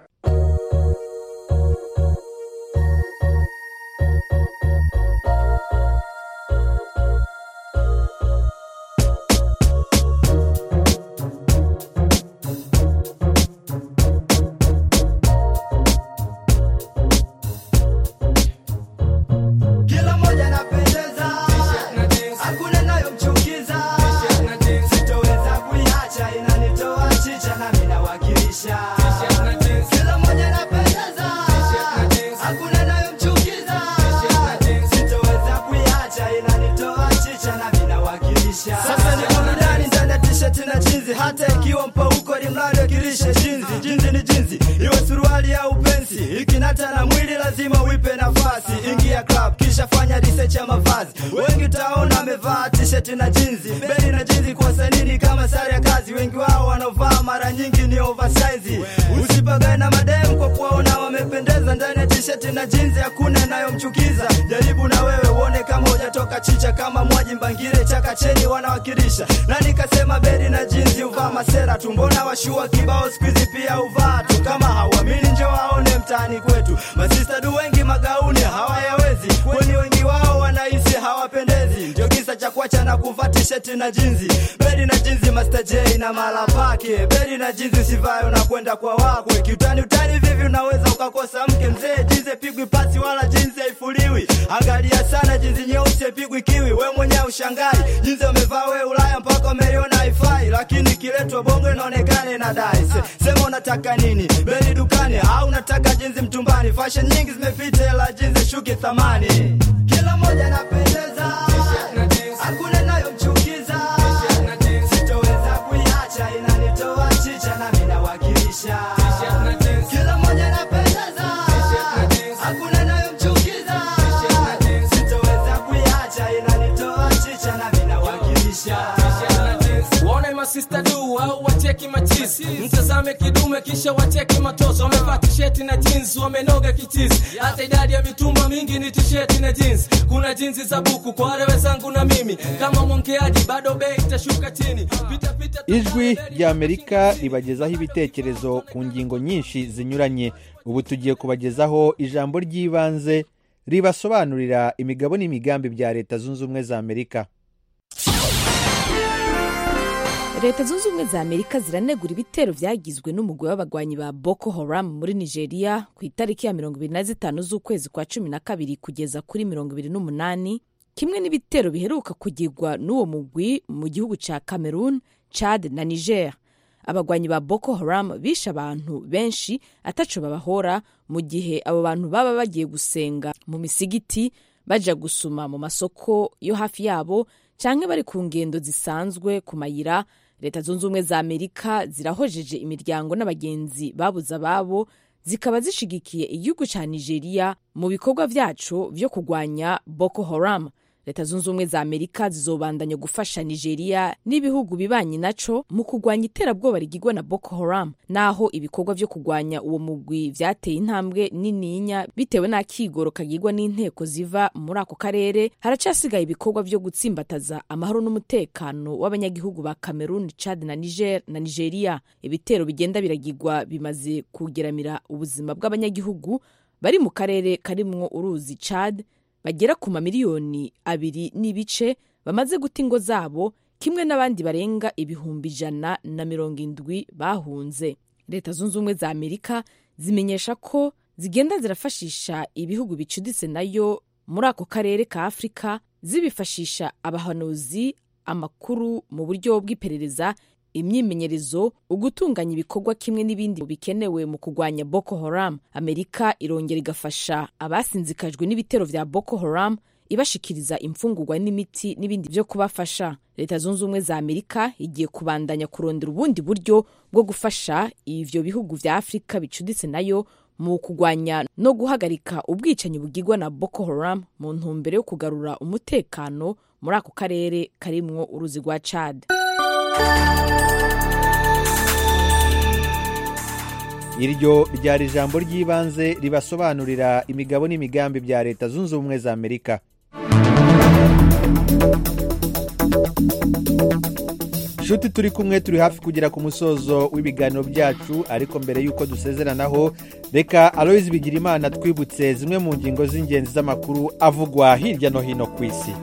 Tumbona washua kibao squeeze pia uvatu kama hawamini nje waone mtaani kwetu. Masista du wengi magauni hawayawezi, kwani wengi wao wanahisi hawapendezi. Ndio kisa cha kuacha na kuvaa t-shirt na jinzi. Bedi na jinzi Master J na mala pake. Bedi na jinzi usivae unakwenda kwa wakwe. Kiutani utani vivi unaweza ukakosa mke mzee. Jinzi pigwi pasi wala jinzi haifuliwi. Angalia sana jinzi nyeusi pigwi kiwi. We mwenyewe ushangai jinzi umevaa we Ulaya mpaka umeliona haifai, lakini kiletwa bongo inaonekana inadai. Sema unataka nini? Beli dukani au unataka jinzi mtumbani? Fashion nyingi zimepita ila jinzi shuki thamani. Kila moja napendeza, hakuna nayo mchukiza. Sitoweza kuiacha inanitoa chicha na mimi nawakilisha. Kila moja napendeza, hakuna nayo mchukiza. Sitoweza kuiacha inanitoa chicha na mimi nawakilisha. Wone masista du au wacheki machisi, mtazame kidume kisha wacheki matoso. Wamevaa t-shirt na jeans wamenoga kitizi, hata idadi ya mitumba mingi ni t-shirt na jeans. Kuna jeans za buku kwa wale wenzangu na mimi, kama mwongeaji bado bei itashuka chini. Pita pita. Ijwi rya Amerika ribagezaho ibitekerezo ku ngingo nyinshi zinyuranye. Ubu tugiye kubagezaho ijambo ry'ibanze ribasobanurira imigabo n'imigambi bya Leta Zunze Ubumwe za Amerika. Leta Zunze Ubumwe za Amerika ziranegura ibitero vyagizwe n'umugwi w'abagwanyi ba Boko Haram muri Nigeria ku itariki ya mirongo ibiri na zitanu z'ukwezi kwa cumi na kabiri kugeza kuri mirongo ibiri n'umunani, kimwe n'ibitero biheruka kugirwa n'uwo mugwi mu gihugu ca Cameroon, Chad na Niger. Abagwanyi ba Boko Haram bishe abantu benshi ataco babahora mu gihe abo bantu baba bagiye gusenga mu misigiti, baja gusuma mu masoko yo hafi yabo canke bari ku ngendo zisanzwe ku mayira. Leta Zunze Ubumwe za Amerika zirahojeje imiryango n'abagenzi babuza babo zikaba zishigikiye igihugu ca Nigeria mu bikorwa vyaco vyo kurwanya Boko Haram. Leta zunze ubumwe za Amerika zizobandanya gufasha Nigeria n'ibihugu bibanyi naco mu kurwanya iterabwoba rigirwa na Boko Haram, naho ibikorwa vyo kurwanya uwo mugwi vyateye intambwe nininya bitewe n'akigoro kagirwa n'inteko ziva muri ako karere. Haracasigaye ibikorwa vyo gutsimbataza amahoro n'umutekano w'abanyagihugu ba Cameroon, Chad na Niger na Nigeria. Ibitero bigenda biragirwa bimaze kugeramira ubuzima bw'abanyagihugu bari mu karere karimwo uruzi Chad bagera ku mamiliyoni abiri n'ibice bamaze guta ingo zabo, kimwe n'abandi barenga ibihumbi ijana na mirongo indwi bahunze. Leta zunze ubumwe za Amerika zimenyesha ko zigenda zirafashisha ibihugu bicuditse nayo muri ako karere ka Afrika, zibifashisha abahanuzi, amakuru mu buryo bw'iperereza, imyimenyerezo, ugutunganya ibikorwa kimwe n'ibindi bikenewe mu kurwanya Boko Haram. Amerika irongera igafasha abasinzikajwe n'ibitero vya Boko Haram, ibashikiriza imfungurwa n'imiti n'ibindi vyo kubafasha. Leta zunze ubumwe za Amerika igiye kubandanya kurondera ubundi buryo bwo gufasha ivyo bihugu vya Afrika bicuditse nayo mu kurwanya no guhagarika ubwicanyi bugirwa na Boko Haram mu ntumbero yo kugarura umutekano muri ako karere karimwo uruzi rwa Chad. Iryo ryari ijambo ry'ibanze ribasobanurira imigabo n'imigambi bya Leta zunze ubumwe za Amerika. Shuti turi kumwe, turi hafi kugera ku musozo w'ibiganiro byacu, ariko mbere yuko dusezeranaho reka Aloys Bigirimana twibutse zimwe mu ngingo z'ingenzi z'amakuru avugwa hirya no hino ku isi.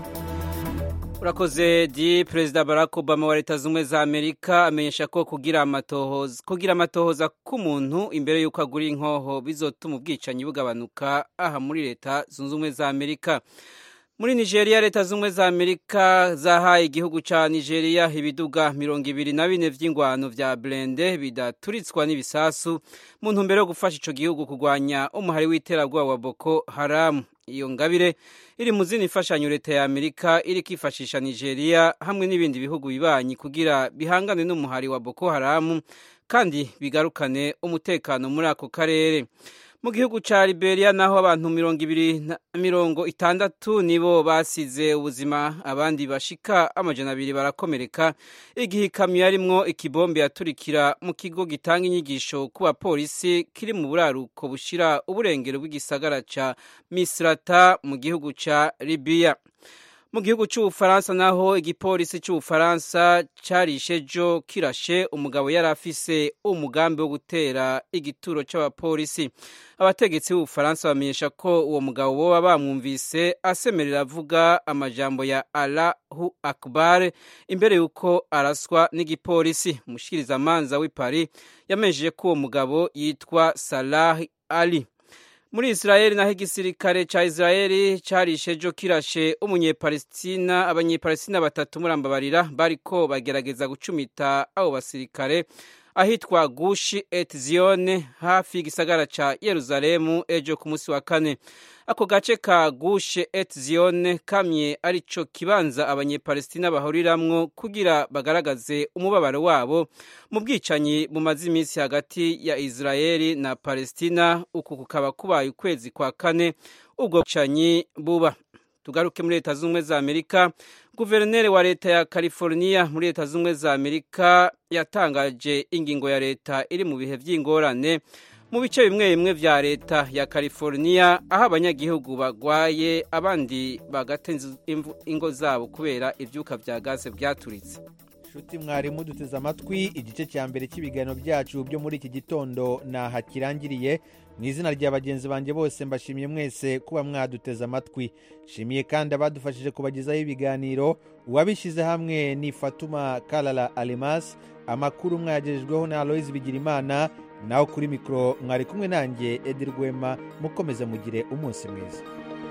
Urakoze di. Perezida Barack Obama wa Leta zunze ubumwe za Amerika amenyesha ko kugira amatohoza kugira amatohoza k'umuntu imbere y'uko agura inkoho bizotuma ubwicanyi bugabanuka aha muri Leta zunze ubumwe za Amerika. Muri Nigeria, Leta zunze ubumwe za Amerika zahaye igihugu ca Nigeria ibiduga mirongo ibiri na bine vy'ingwano vya blende bidaturitswa n'ibisasu mu ntumbero yo gufasha ico gihugu kurwanya umuhari w'iterabwoba wa Boko Haram. Iyo ngabire iri mu zindi mfashanyo Leta ya Amerika iri kwifashisha Nigeria hamwe n'ibindi bihugu bibanyi kugira bihangane n'umuhari wa Boko Haram kandi bigarukane umutekano muri ako karere. Mu gihugu ca Liberia naho abantu mirongo ibiri na mirongo itandatu nibo basize ubuzima, abandi bashika amajana abiri barakomereka igihe ikamyo yarimwo ikibombe yaturikira mu kigo gitanga inyigisho ku bapolisi kiri mu buraruko bushira uburengero bw'igisagara ca Misrata mu gihugu ca Libya. Mu gihugu c'Ubufaransa naho igipolisi c'Ubufaransa carishe jo kirashe umugabo yari afise umugambi wo gutera igituro c'abapolisi. Abategetsi b'Ubufaransa bamenyesha ko uwo mugabo boba bamwumvise asemerera avuga amajambo ya Allahu Akbar imbere yuko araswa n'igipolisi. Umushikirizamanza w'i Paris yamenyesheje ko uwo mugabo yitwa Salah Ali. Muri Israeli naho igisirikare ca Israeli carishe jo kirashe umunyepalestina abanyepalestina batatu murambabarira bariko bagerageza gucumita abo basirikare ahitwa Gushi Etzion hafi y'igisagara ca Yerusalemu ejo ku munsi wa kane. Ako gace ka Gushi Etzion kamye arico kibanza abanyepalestina bahuriramwo kugira bagaragaze umubabaro wabo mu bwicanyi bumaze iminsi hagati ya Israeli na Palestina. Uku kukaba kubaye ukwezi kwa kane ubwo bwicanyi buba. Tugaruke muri Leta zunze ubumwe za Amerika. Guverineri wa Leta ya California muri Leta zunze ubumwe za Amerika yatangaje ingingo ya leta iri mu bihe vy'ingorane mu bice bimwe bimwe vya Leta ya California, aho abanyagihugu bagwaye abandi bagatenza ingo zabo kubera ivyuka vya gaze vyaturitse. Shuti mwarimu duteze amatwi, igice cya mbere cy'ibiganiro byacu byo muri iki gitondo na hakirangiriye. Mu izina rya bagenzi banjye bose mbashimiye mwese kuba mwaduteze amatwi. Shimiye kandi abadufashije kubagezaho ibiganiro, uwabishyize hamwe ni Fatuma Kalala Alimas, amakuru mwagejejweho na Aloys Bigirimana, naho kuri mikro mwari kumwe nanjye Edi Rwema. Mukomeze mugire umunsi mwiza.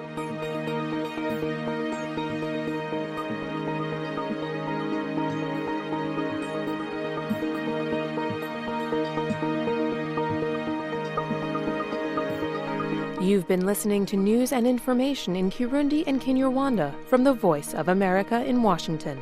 You've been listening to news and information in Kirundi and Kinyarwanda from the Voice of America in Washington.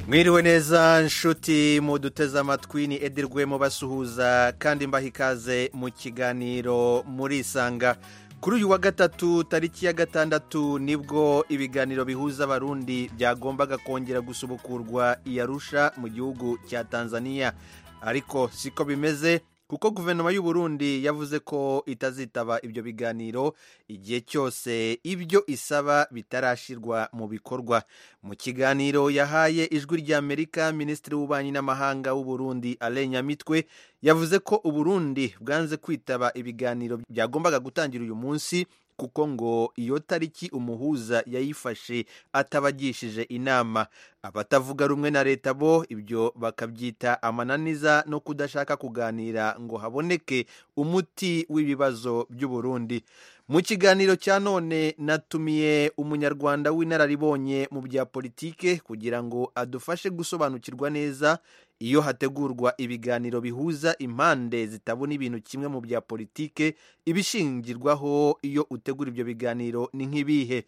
Mwiriwe neza nshuti muduteze amatwi, ni Edirwemo basuhuza kandi mbaha ikaze mu kiganiro murisanga. Kuri uyu wa gatatu tariki ya gatandatu nibwo ibiganiro bihuza abarundi byagombaga kongera gusubukurwa i Arusha mu gihugu cya Tanzania, ariko siko bimeze kuko guverinoma y'u Burundi yavuze ko itazitaba ibyo biganiro igihe cyose ibyo isaba bitarashirwa mu bikorwa. Mu kiganiro yahaye ijwi rya Amerika, Minisitiri w'Ububanyi n'Amahanga w'u Burundi Alain Nyamitwe yavuze ko u Burundi bwanze kwitaba ibiganiro byagombaga gutangira uyu munsi kuko ngo iyo tariki umuhuza yayifashe atabagishije inama. Abatavuga rumwe na leta bo ibyo bakabyita amananiza no kudashaka kuganira ngo haboneke umuti w'ibibazo by'u Burundi. Mu kiganiro cya none natumiye umunyarwanda w'inararibonye mu bya politike kugira ngo adufashe gusobanukirwa neza iyo hategurwa ibiganiro bihuza impande zitabona ibintu kimwe mu bya politike, ibishingirwaho iyo utegura ibyo biganiro ni nk'ibihe.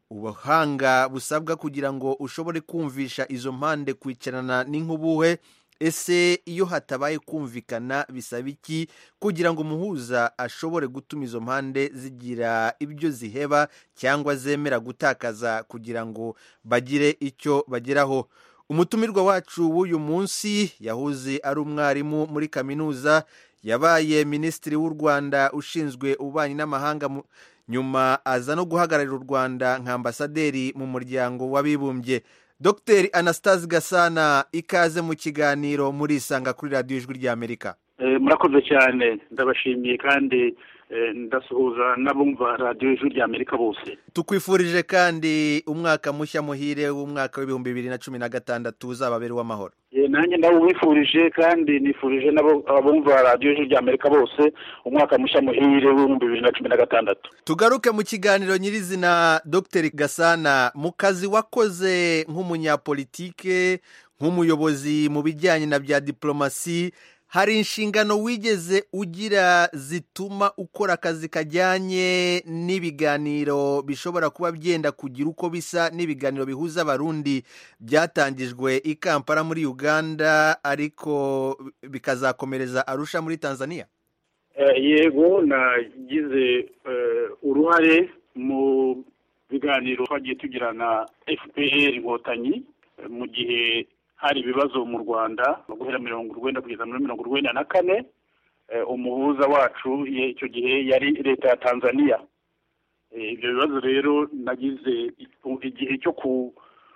Ubuhanga busabwa kugira ngo ushobore kumvisha izo mpande kwicarana ni nk'ubuhe? Ese iyo hatabaye kumvikana bisaba iki kugira ngo umuhuza ashobore gutuma izo mpande zigira ibyo ziheba cyangwa zemera gutakaza kugira ngo bagire icyo bageraho? Umutumirwa wacu w'uyu munsi yahuze ari umwarimu muri kaminuza, yabaye Minisitiri w'u Rwanda ushinzwe ububanyi n'amahanga, nyuma aza no guhagararira u Rwanda nka ambasaderi mu muryango w'abibumbye. Docteur Anastase Gasana, ikaze mu kiganiro murisanga kuri Radio Ijwi rya Amerika. Eh, murakoze cyane, ndabashimiye kandi eh, ndasuhuza n'abumva Radio Ijwi rya Amerika bose. Tukwifurije kandi umwaka mushya muhire w'umwaka w'ibihumbi bibiri na cumi na gatandatu uzababere w'amahoro. Eh, nanjye ndawufurije kandi nifurije nabo abumva Radio Ijwi rya Amerika bose umwaka mushya muhire w'ibihumbi bibiri na cumi na gatandatu. Tugaruke mu kiganiro nyirizina. Docteur Gasana, mu kazi wakoze nk'umunyapolitike, nk'umuyobozi mu bijyanye na bya diplomasi, hari inshingano wigeze ugira zituma ukora akazi kajyanye n'ibiganiro bishobora kuba byenda kugira uko bisa n'ibiganiro bihuza abarundi byatangijwe i Kampala muri Uganda ariko bikazakomereza Arusha muri Tanzania? Uh, yego nagize uh, uruhare mu biganiro twagiye tugirana F P R Inkotanyi uh, mu gihe hari ibibazo mu Rwanda guhera mirongo urwenda kugeza muri mirongo urwenda na kane. Uh, umuhuza wacu icyo gihe yari leta ya Tanzania. Ibyo uh, bibazo rero nagize igihe cyo ku,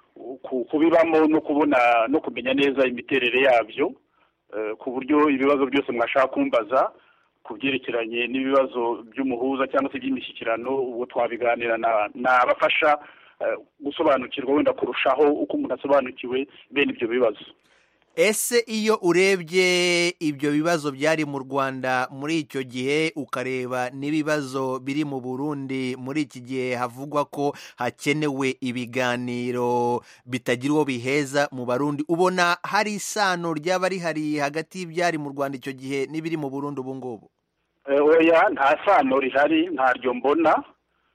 ku kubibamo no kubona no kumenya neza imiterere yabyo, uh, ku buryo ibibazo byose mwashaka kumbaza kubyerekeranye n'ibibazo by'umuhuza cyangwa se by'imishyikirano uwo twabiganira n'abafasha uh, gusobanukirwa wenda kurushaho uko umuntu asobanukiwe bene ibyo bibazo. Ese iyo urebye ibyo bibazo byari mu Rwanda muri icyo gihe ukareba n'ibibazo biri mu Burundi muri iki gihe havugwa ko hakenewe ibiganiro bitagira uwo biheza mu Barundi, ubona hari isano ryaba rihari hagati y'ibyari mu Rwanda icyo gihe n'ibiri mu Burundi ubu ngubu? Oya, nta sano rihari, ntaryo mbona.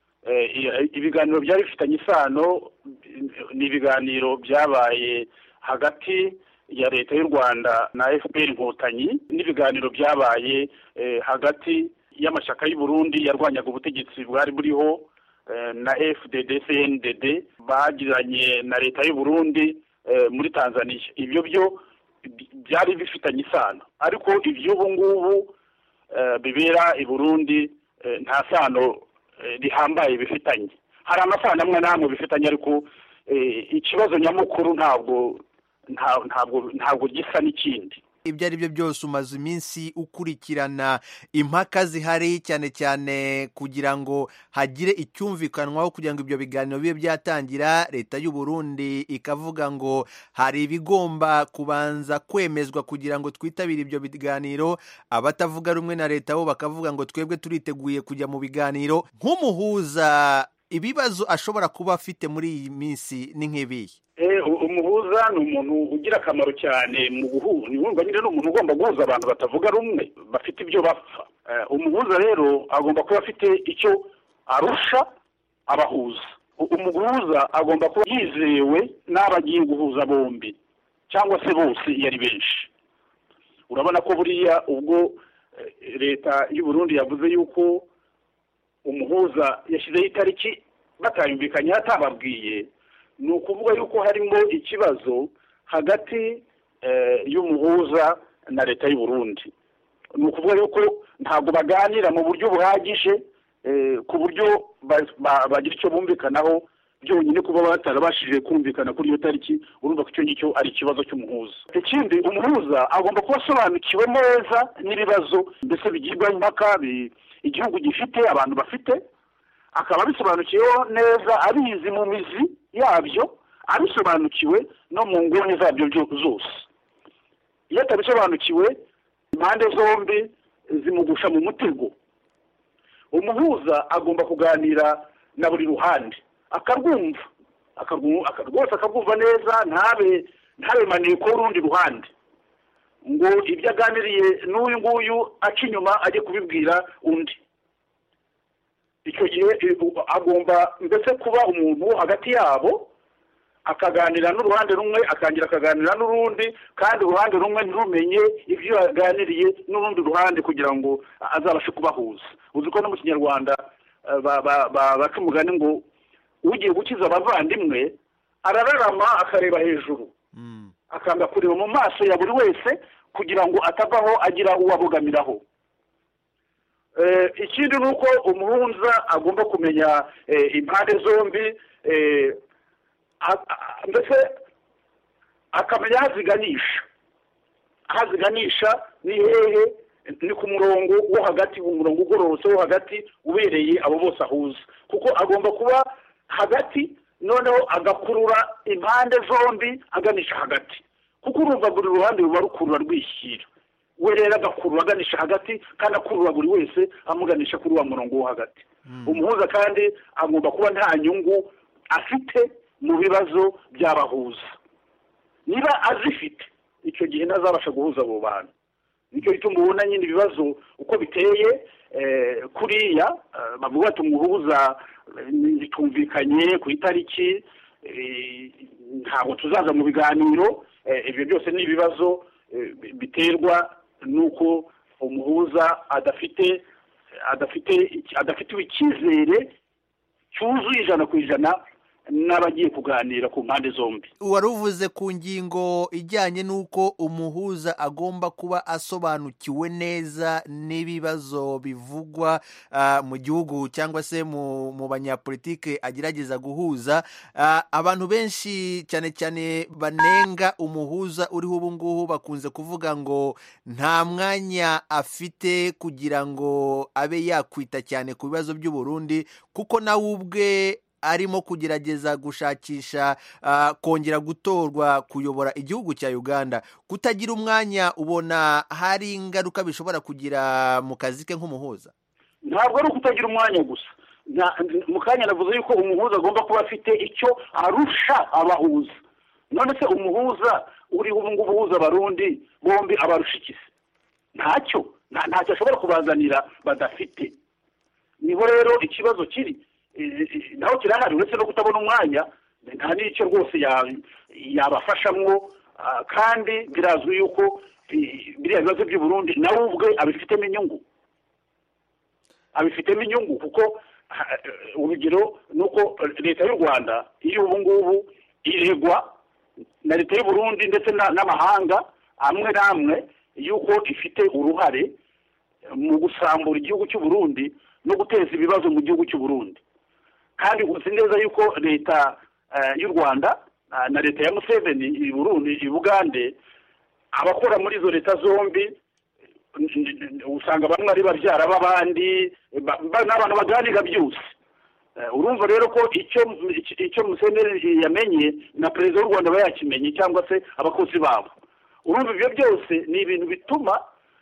Ibiganiro byari bifitanye isano ni ibiganiro byabaye hagati ya leta y'u Rwanda na F P R Inkotanyi, n'ibiganiro byabaye eh, hagati y'amashyaka y'u Burundi yarwanyaga ubutegetsi bwari buriho eh, na F D D C N D D bagiranye na leta y'u Burundi eh, muri Tanzania. Ibyo byo byari bifitanye isano, ariko ibyo ubu ngubu eh, bibera i Burundi eh, nta sano eh, rihambaye bifitanye. Hari amasano amwe n'amwe bifitanye, ariko eh, ikibazo nyamukuru ntabwo ntabwo ntabwo gisa n'ikindi. Ibyo ari byo byose umaze iminsi ukurikirana impaka zihari cyane cyane kugira ngo hagire icyumvikanwaho kugira ngo ibyo biganiro bibe byatangira. Leta y'u Burundi ikavuga ngo hari ibigomba kubanza kwemezwa kugira ngo twitabire ibyo biganiro, abatavuga rumwe na leta bo bakavuga ngo twebwe turiteguye kujya mu biganiro. Nk'umuhuza, ibibazo ashobora kuba afite muri iyi minsi ni nk'ibihe? Eh, umuhuza ni umuntu ugira akamaro cyane mu guhuza. Ni wumva nyine ni umuntu ugomba guhuza abantu batavuga rumwe bafite ibyo bapfa. Uh, umuhuza rero agomba kuba afite icyo arusha abahuza. Umuhuza agomba kuba yizewe n'abagiye guhuza bombi. cyangwa se bose iyo ari benshi. Urabona ko buriya ubwo leta y'u Burundi yavuze yuko umuhuza yashyizeho itariki batayumvikanye atababwiye, ni ukuvuga yuko harimo ikibazo hagati y'umuhuza na leta y'u Burundi. Ni ukuvuga yuko ntabwo baganira mu buryo buhagije ku buryo bagira icyo bumvikanaho byonyine kuba batarabashije kumvikana kuri iyo tariki. Urumva ko icyo ngicyo ari ikibazo cy'umuhuza. Ikindi, umuhuza agomba kuba asobanukiwe neza n'ibibazo mbese bigirwa impaka igihugu gifite, abantu bafite, akaba abisobanukiweho neza, abizi mu mizi yabyo, abisobanukiwe no mu nguni zabyo zose. Iyo atabisobanukiwe, impande zombi zimugusha mu mutego. Umuhuza agomba kuganira na buri ruhande, akarwumva rwose, akarwumva neza, ntabe ntabemaniye ko urundi ruhande ngo ibyo aganiriye n'uyu nguyu aca inyuma ajye kubibwira undi. Icyo gihe agomba mbese kuba umuntu wo hagati yabo, akaganira n'uruhande rumwe, akangira akaganira n'urundi, kandi uruhande rumwe ntirumenye ibyo yaganiriye n'urundi ruhande kugira ngo azabashe kubahuza. Uzi ko no mu Kinyarwanda baca umugani ngo ugiye gukiza abavandimwe arararama akareba hejuru, akanga kureba mu maso ya buri wese kugira ngo atavaho agira uwo abogamiraho. Ikindi ni uko umuhuza agomba kumenya impande zombi, ndetse akamenya aho aziganisha. Aho aziganisha ni hehe? Ni ku murongo wo hagati, umurongo ugororotse wo hagati ubereye abo bose ahuza, kuko agomba kuba hagati, noneho agakurura impande zombi aganisha hagati, kuko urumva buri ruhande ruba rukurura rwishyira. We rero agakurura aganisha hagati, kandi akurura buri wese amuganisha kuri wa murongo wo hagati. Umuhuza kandi agomba kuba nta nyungu afite mu bibazo by'abahuza. Niba azifite, icyo gihe ntazabasha guhuza abo bantu. Nicyo gituma ubona nyine ibibazo uko biteye kuriya, bavuga ati umuhuza bitumvikanye ku itariki, ntabwo tuzaza mu biganiro. Ibyo byose ni ibibazo biterwa n'uko umuhuza adafite adafite adafitiwe icyizere cyuzuye ijana ku ijana n'abagiye kuganira ku mpande zombi. Wari uvuze ku ngingo ijyanye n'uko umuhuza agomba kuba asobanukiwe neza n'ibibazo bivugwa uh, mu gihugu cyangwa se mu, mu banyapolitike agerageza guhuza. Uh, abantu benshi cyane cyane banenga umuhuza uriho ubu ngubu bakunze kuvuga ngo nta mwanya afite kugira ngo abe yakwita cyane ku bibazo by'u Burundi, kuko nawe ubwe arimo kugerageza gushakisha uh, kongera gutorwa kuyobora igihugu cya Uganda. Kutagira umwanya ubona hari ingaruka bishobora kugira mu kazi ke nk'umuhuza? Ntabwo ari ukutagira umwanya gusa. Mu kanya navuze yuko umuhuza agomba kuba afite icyo arusha abahuza. None se umuhuza uri ubu ngubu uhuza abarundi bombi abarusha iki? Ntacyo, ntacyo ashobora kubazanira badafite. Niho rero ikibazo kiri. Naho kirahari, uretse no kutabona umwanya, nta n'icyo rwose yabafashamwo, kandi birazwi yuko biriya bibazo by'u Burundi nawe ubwe abifitemo inyungu abifitemo inyungu kuko urugero ni uko leta y'u Rwanda iri ubu ngubu iregwa na leta y'u Burundi ndetse n'amahanga amwe n'amwe yuko ifite uruhare mu gusambura igihugu cy'u Burundi no guteza ibibazo mu gihugu cy'u Burundi. Kandi uzi neza yuko leta y'u Rwanda na leta ya Museveni i Burundi i Bugande, abakora muri izo leta zombi usanga bamwe ari babyara b'abandi, n'abantu baganira byose. Urumva rero ko icyo icyo Museveni yamenye na perezida w'u Rwanda bayakimenye, cyangwa se abakozi babo. Urumva ibyo byose ni ibintu bituma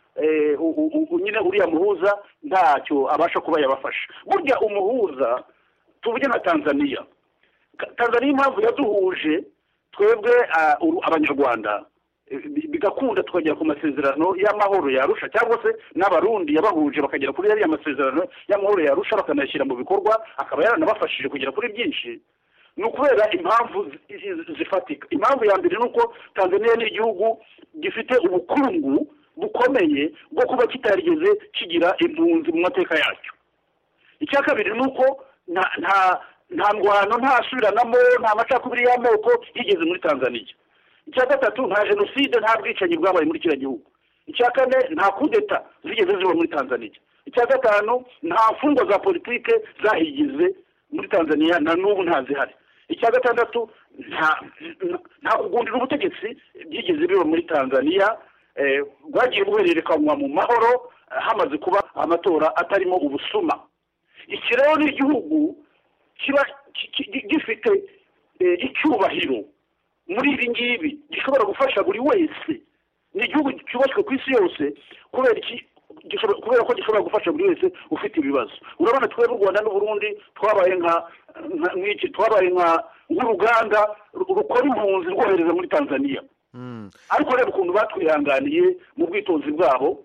nyine uriya muhuza ntacyo abasha kuba yabafasha. Burya umuhuza tuvuge na Tanzania. Tanzania impamvu yaduhuje twebwe abanyarwanda bigakunda tukagera ku masezerano y'amahoro yarusha, cyangwa se n'abarundi yabahuje bakagera kuri yari amasezerano y'amahoro yarusha bakanashyira mu bikorwa, akaba yaranabafashije kugera kuri byinshi. ni ukubera impamvu zifatika. Impamvu ya mbere ni uko Tanzania ni igihugu gifite ubukungu bukomeye bwo kuba kitarigeze kigira impunzi mu mateka yacyo. Icya kabiri ni uko nta nta nta ngwano nta subiranamo nta macakubiri y'amoko yigeze muri Tanzania. Icya gatatu nta jenoside nta bwicanyi bwabaye muri kiriya gihugu. Icya kane nta kudeta zigeze ziba muri Tanzania. Icya gatanu nta mfungwa za politike zahigize muri Tanzania na n'ubu ntazihari. Icya gatandatu nta nta kugundira ubutegetsi byigeze biba muri Tanzania bwagiye buhererekanwa mu mahoro hamaze kuba amatora atarimo ubusuma. Iki rero ni igihugu kiba gifite icyubahiro muri ibi ngibi gishobora gufasha buri wese. Ni igihugu cyubashywe ku isi yose kubera iki kubera ko gishobora gufasha buri wese ufite ibibazo. Urabona twebwe u Rwanda n'u Burundi twabaye nka nk'iki twabaye nka nk'uruganda rukora impunzi rwohereza muri Tanzania. Ariko rero ukuntu batwihanganiye mu bwitonzi bwabo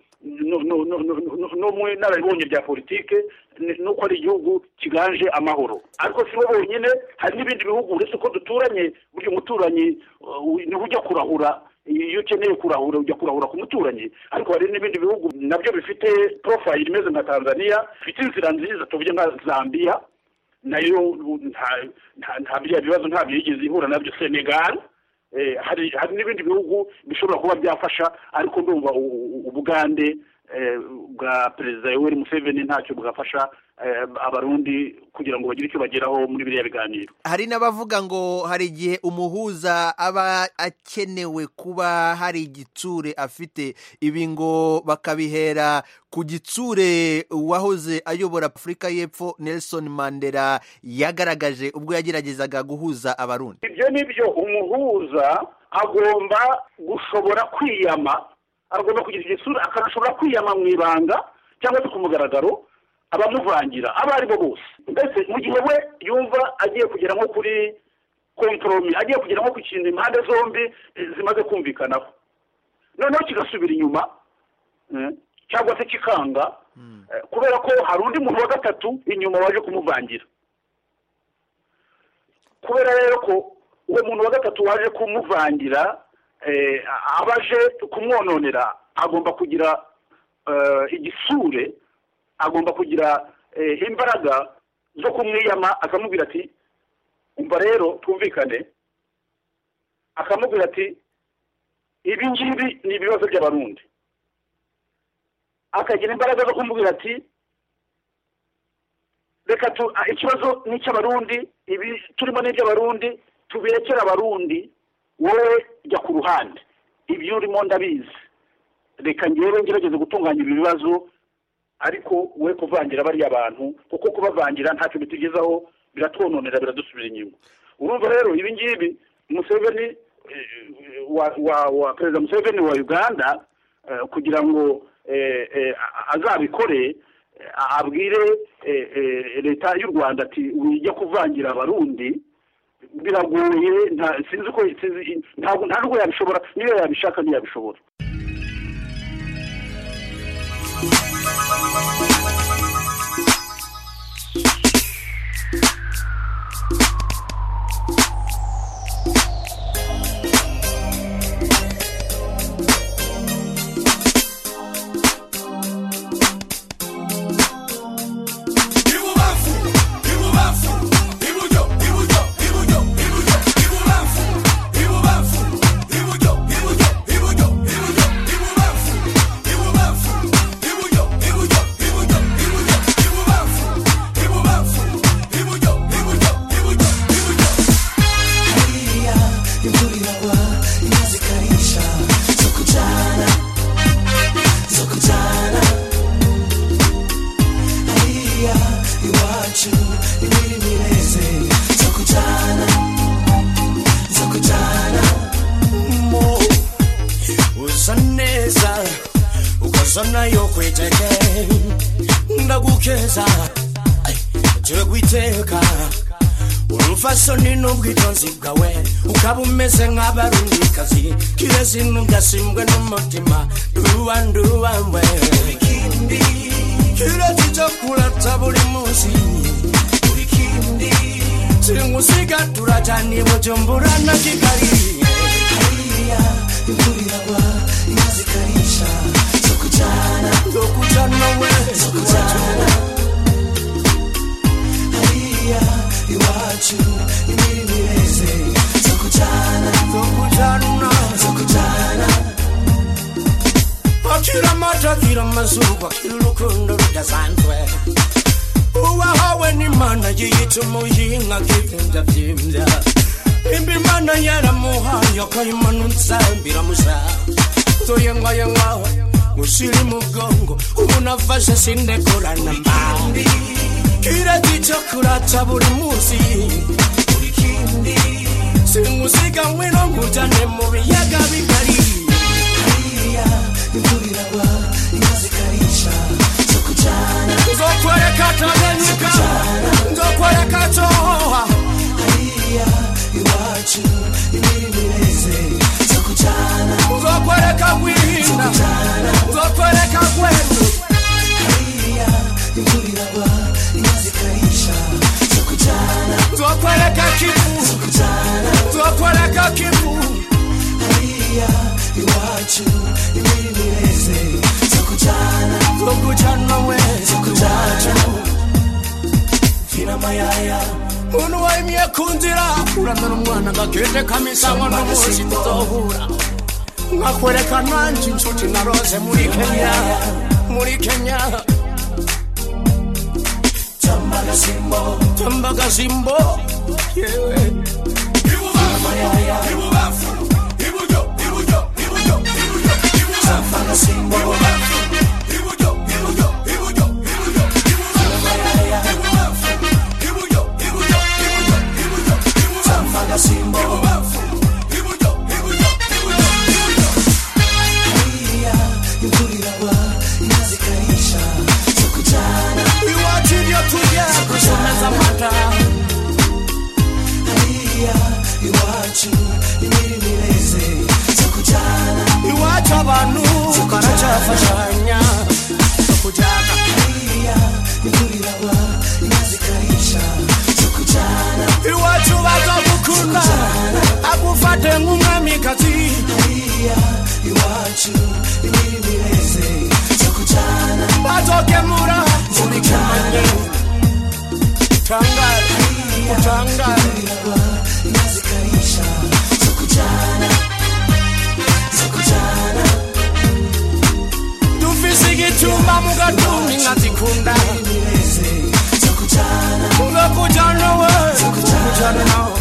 no mu narabonye bya politike nuko ari igihugu kiganje amahoro. Ariko si bo bonyine, hari n'ibindi bihugu uretse ko duturanye, buri muturanyi niho ujya kurahura. Iyo ukeneye kurahura ujya kurahura ku muturanyi. Ariko hari n'ibindi bihugu nabyo bifite profile imeze nka Tanzania, bifite inzira nziza tuvuge nka Zambia, nayo nta bya bibazo nta byigeze ihura nabyo. Senegal, hari hari n'ibindi bihugu bishobora kuba byafasha, ariko ndumva Ubugande bwa Perezida Yoweri Museveni ntacyo bwafasha abarundi kugira ngo bagire icyo bageraho muri biriya biganiro. Hari n'abavuga ngo hari igihe umuhuza aba akenewe kuba hari igitsure afite, ibi ngo bakabihera ku gitsure uwahoze ayobora Afurika y'Epfo Nelson Mandela yagaragaje ubwo yageragezaga guhuza abarundi. Ibyo nibyo, umuhuza agomba gushobora kwiyama, agomba kugira igitsure akanashobora kwiyama mu ibanga cyangwa se ku mugaragaro abamuvangira abo ari bo bose. Mbese mu gihe we yumva agiye kugera nko kuri kompromis, agiye kugera nko ku kintu impande zombi zimaze kumvikanaho, noneho kigasubira inyuma cyangwa se kikanga kubera ko hari undi muntu wa gatatu inyuma waje kumuvangira. Kubera rero ko uwo muntu wa gatatu waje kumuvangira abaje kumwononera, agomba kugira igisure, agomba kugira imbaraga zo kumwiyama, akamubwira ati umva rero twumvikane, akamubwira ati ibi ngibi ni ibibazo by'abarundi, akagira imbaraga zo kumubwira ati reka ikibazo ni icy'abarundi, ibi turimo n'iby'abarundi, tubirekere abarundi, wowe jya ku ruhande, ibyo urimo ndabizi, reka ngewe ngerageze gutunganya ibi bibazo, ariko we kuvangira bariya abantu, kuko kubavangira ntacyo bitugezaho, biratwononera, biradusubira inyuma. Urumva rero ibi ngibi Museveni wa wa wa Perezida Museveni wa Uganda kugira ngo azabikore, abwire leta y'u Rwanda ati wijya kuvangira abarundi, biragoye, sinzi ko ntabwo ntabwo yabishobora, niyo yabishaka ntiyabishobora. Urufasoni n'ubwitonzi bwawe ukaba umeze nk'abarundikazi, kirezi n'ubwasimbwe n'umutima nduwa nduwa mwe ikindi kirezi cyo kurata buri munsi ikindi turi musika Buga turajana i Bujumbura na Kigali. Hariya imvura iragwa inka zikarisha zo kujana zo kujana we zo kujana. Hariya iwacu imirimo ireze zo kujana zo kujana zo kujana. Akira mata akira mazuba akira urukundo rudasanzwe. Uwahawe n'Imana yiyita umuyinka akivimvya vyimvya. Imbi Imana yaramuhaye akayimanutsa biramusha. Toyengayenga mushiri mugongo umuntu afashe sindekorana mbambi. Kirati cyo kurata buri munsi buri kindi. Simusiga mwino ngujane mu biyaga bigari. Hariya imvura iragwa inka zikarisha zo kujana. Nzokwereka Tanganyika nzokwereka Tohoha. Hariya iwacu imirimo ireze zo kujana. Nzokwereka Bwinda nzokwereka Gweru. Hariya imvura iragwa inka zikarisha zo kujana. Nzokwereka Kivu nzokwereka Kivu. Hariya iwacu imirimo ireze zo kujana. Zo kujana we zo kujana. Fina mayaya umuntu wayimye kunzira uramena umwana gakete kamisango n'umusi tuzohura. Nkakwereka nanje inshuti narose muri Kenya muri Kenya. Tambaga simbo tambaga simbo yewe. Mayaya ibubafu ibujo ibujo ibujo ibujo. Tambaga simbo Simbo ibujo ibujo ibujo. Hariya imvura iragwa inka zikarisha zo kujana. Iwacu ibyo turya kusomeza amata. Hariya iwacu imirimo ireze zo kujana. Iwacu abantu baracafashanya zo kujana. Hariya imvura iragwa inka zikarisha zo kujana. Iwacu bazagukunda agufate nk'umwamikazi. Hariya iwacu imirimo ireze zo kujana. Bazokemura muri Kenya utangare utangare. Inka zikarisha zo kujana zo kujana. Dufise igituma mu gatumba inka zikunda. Zo kujana zo kujana we zo kujana naho.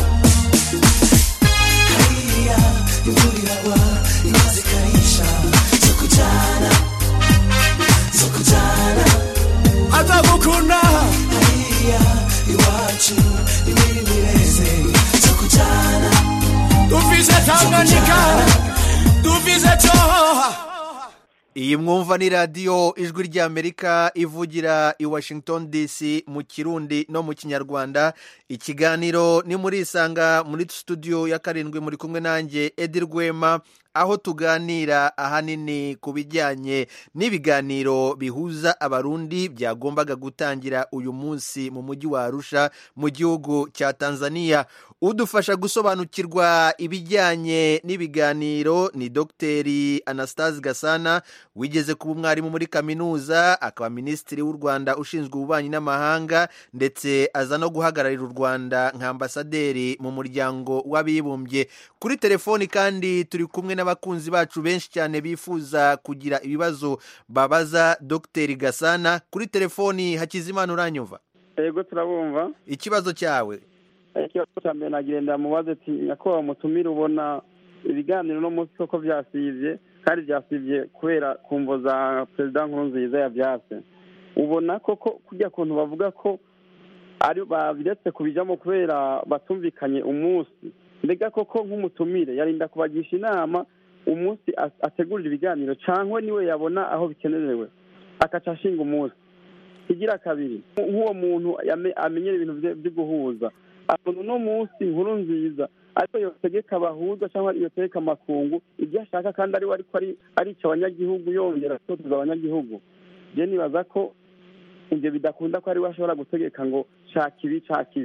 Hariya imvura iragwa inka zikarisha zo kujana zo kujana. Azagukunda. Hariya iwacu imirimo ireze zo kujana. Dufise Tanganyika dufise Tohoha. iyi mwumva ni radiyo ijwi ry'Amerika ivugira i Washington D C mu Kirundi no mu Kinyarwanda. Ikiganiro ni muri Isanga muri studio ya karindwi muri kumwe nanjye Edi Rwema, aho tuganira ahanini ku bijyanye n'ibiganiro bihuza abarundi byagombaga gutangira uyu munsi mu mujyi wa Arusha mu gihugu cya Tanzania. Udufasha gusobanukirwa ibijyanye n'ibiganiro ni Dr Anastase Gasana, wigeze kuba umwarimu muri kaminuza, akaba minisitiri w'u Rwanda ushinzwe ububanyi n'amahanga, ndetse aza no guhagararira u Rwanda nk'ambasaderi mu muryango w'abibumbye. Kuri telefoni kandi turi kumwe n'abakunzi bacu benshi cyane bifuza kugira ibibazo babaza Dr Gasana. Kuri telefoni Hakizimana, uranyumva? Yego turabumva. Ikibazo cyawe? Ikibazo cya mbere nagenda mubaze ati nyakubahwa mutumire, ubona ibiganiro no munsi koko byasivye kandi byasivye kubera kumvo za Perezida Nkurunziza yavyase. Ubona koko kujya kuntu bavuga ko ari babiretse kubijamo kubera batumvikanye umunsi, mbega koko nk'umutumire yarinda kubagisha inama umunsi ategurira ibiganiro cyangwa niwe yabona aho bikenewe akaca ashinga umunsi? Igira kabiri, nk'uwo muntu amenyera ibintu byo guhuza, abantu no munsi Nkurunziza ariko yotegeka abahuza cyangwa yotegeka amakungu ibyo ashaka kandi ari ariko ari ari cyo abanyagihugu yongera kutuza abanyagihugu. Je nibaza ko ibyo bidakunda ko ari washobora gutegeka ngo shaka ibi shaka ibi.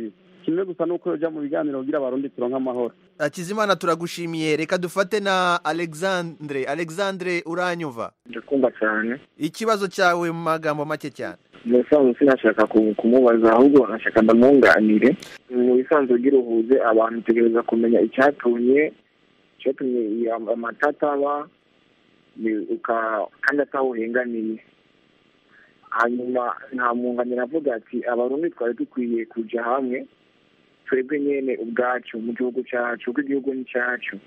kimwe gusa nuko yoja mu biganiro kugira abarundi turonka amahoro. Hakizimana turagushimiye, reka dufate na Alexandre. Alexandre uranyumva? Ndakumva cyane. Ikibazo cyawe mu magambo make cyane. Mu bisanzwe sinashaka kumubaza ahubwo nashaka ndamwunganire. Mu bisanzwe giruhuze abantu tegereza kumenya icyatumye icyatumye amatata aba kandi atawuhenganiye. Hanyuma nta mwunganira avuga ati abarundi twari dukwiye kuja hamwe twebwe nyene ubwacu mu gihugu cyacu kuko igihugu ni cyacu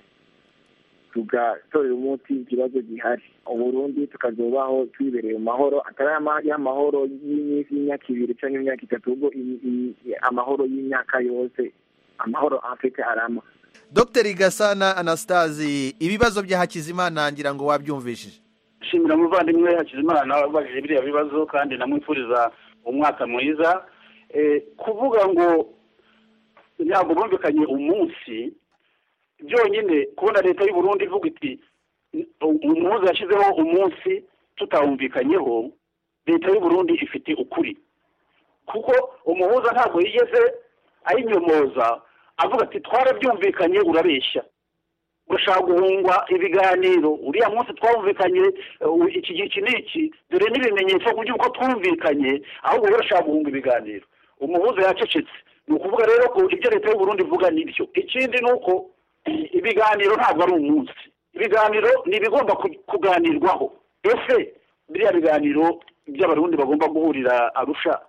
tugatorera umuti ikibazo gihari uburundi tukazobaho twibereye mu mahoro atari amahoro y'iminsi y'imyaka ibiri cyangwa imyaka itatu ubwo amahoro y'imyaka yose amahoro afite arama. Dr Gasana Anastasi, ibibazo bya Hakizimana ngira ngo wabyumvishije. Shimira muvandimwe Hakizimana wabajije biriya bibazo kandi namwifuriza umwaka mwiza. Eh, kuvuga ngo ntabwo bumvikanye umunsi byonyine kubona leta y'u Burundi ivuga iti umuhuza yashyizeho umunsi tutawumvikanyeho, leta y'u Burundi ifite ukuri kuko umuhuza ntabwo yigeze ayinyomoza avuga ati twarabyumvikanye urabeshya gushaka guhungwa ibiganiro uriya munsi twumvikanye iki gihe n'iki dore n'ibimenyetso by'uko twumvikanye ahubwo barashaka guhunga ibiganiro. Umuhuza yacecetse. Ni ukuvuga rero ko ibyo leta y'u Burundi ivuga nibyo. Ikindi ni uko ibiganiro ntabwo ari umunsi, ibiganiro ni ibigomba kuganirwaho. Ese biriya biganiro by'abarundi bagomba guhurira Arusha,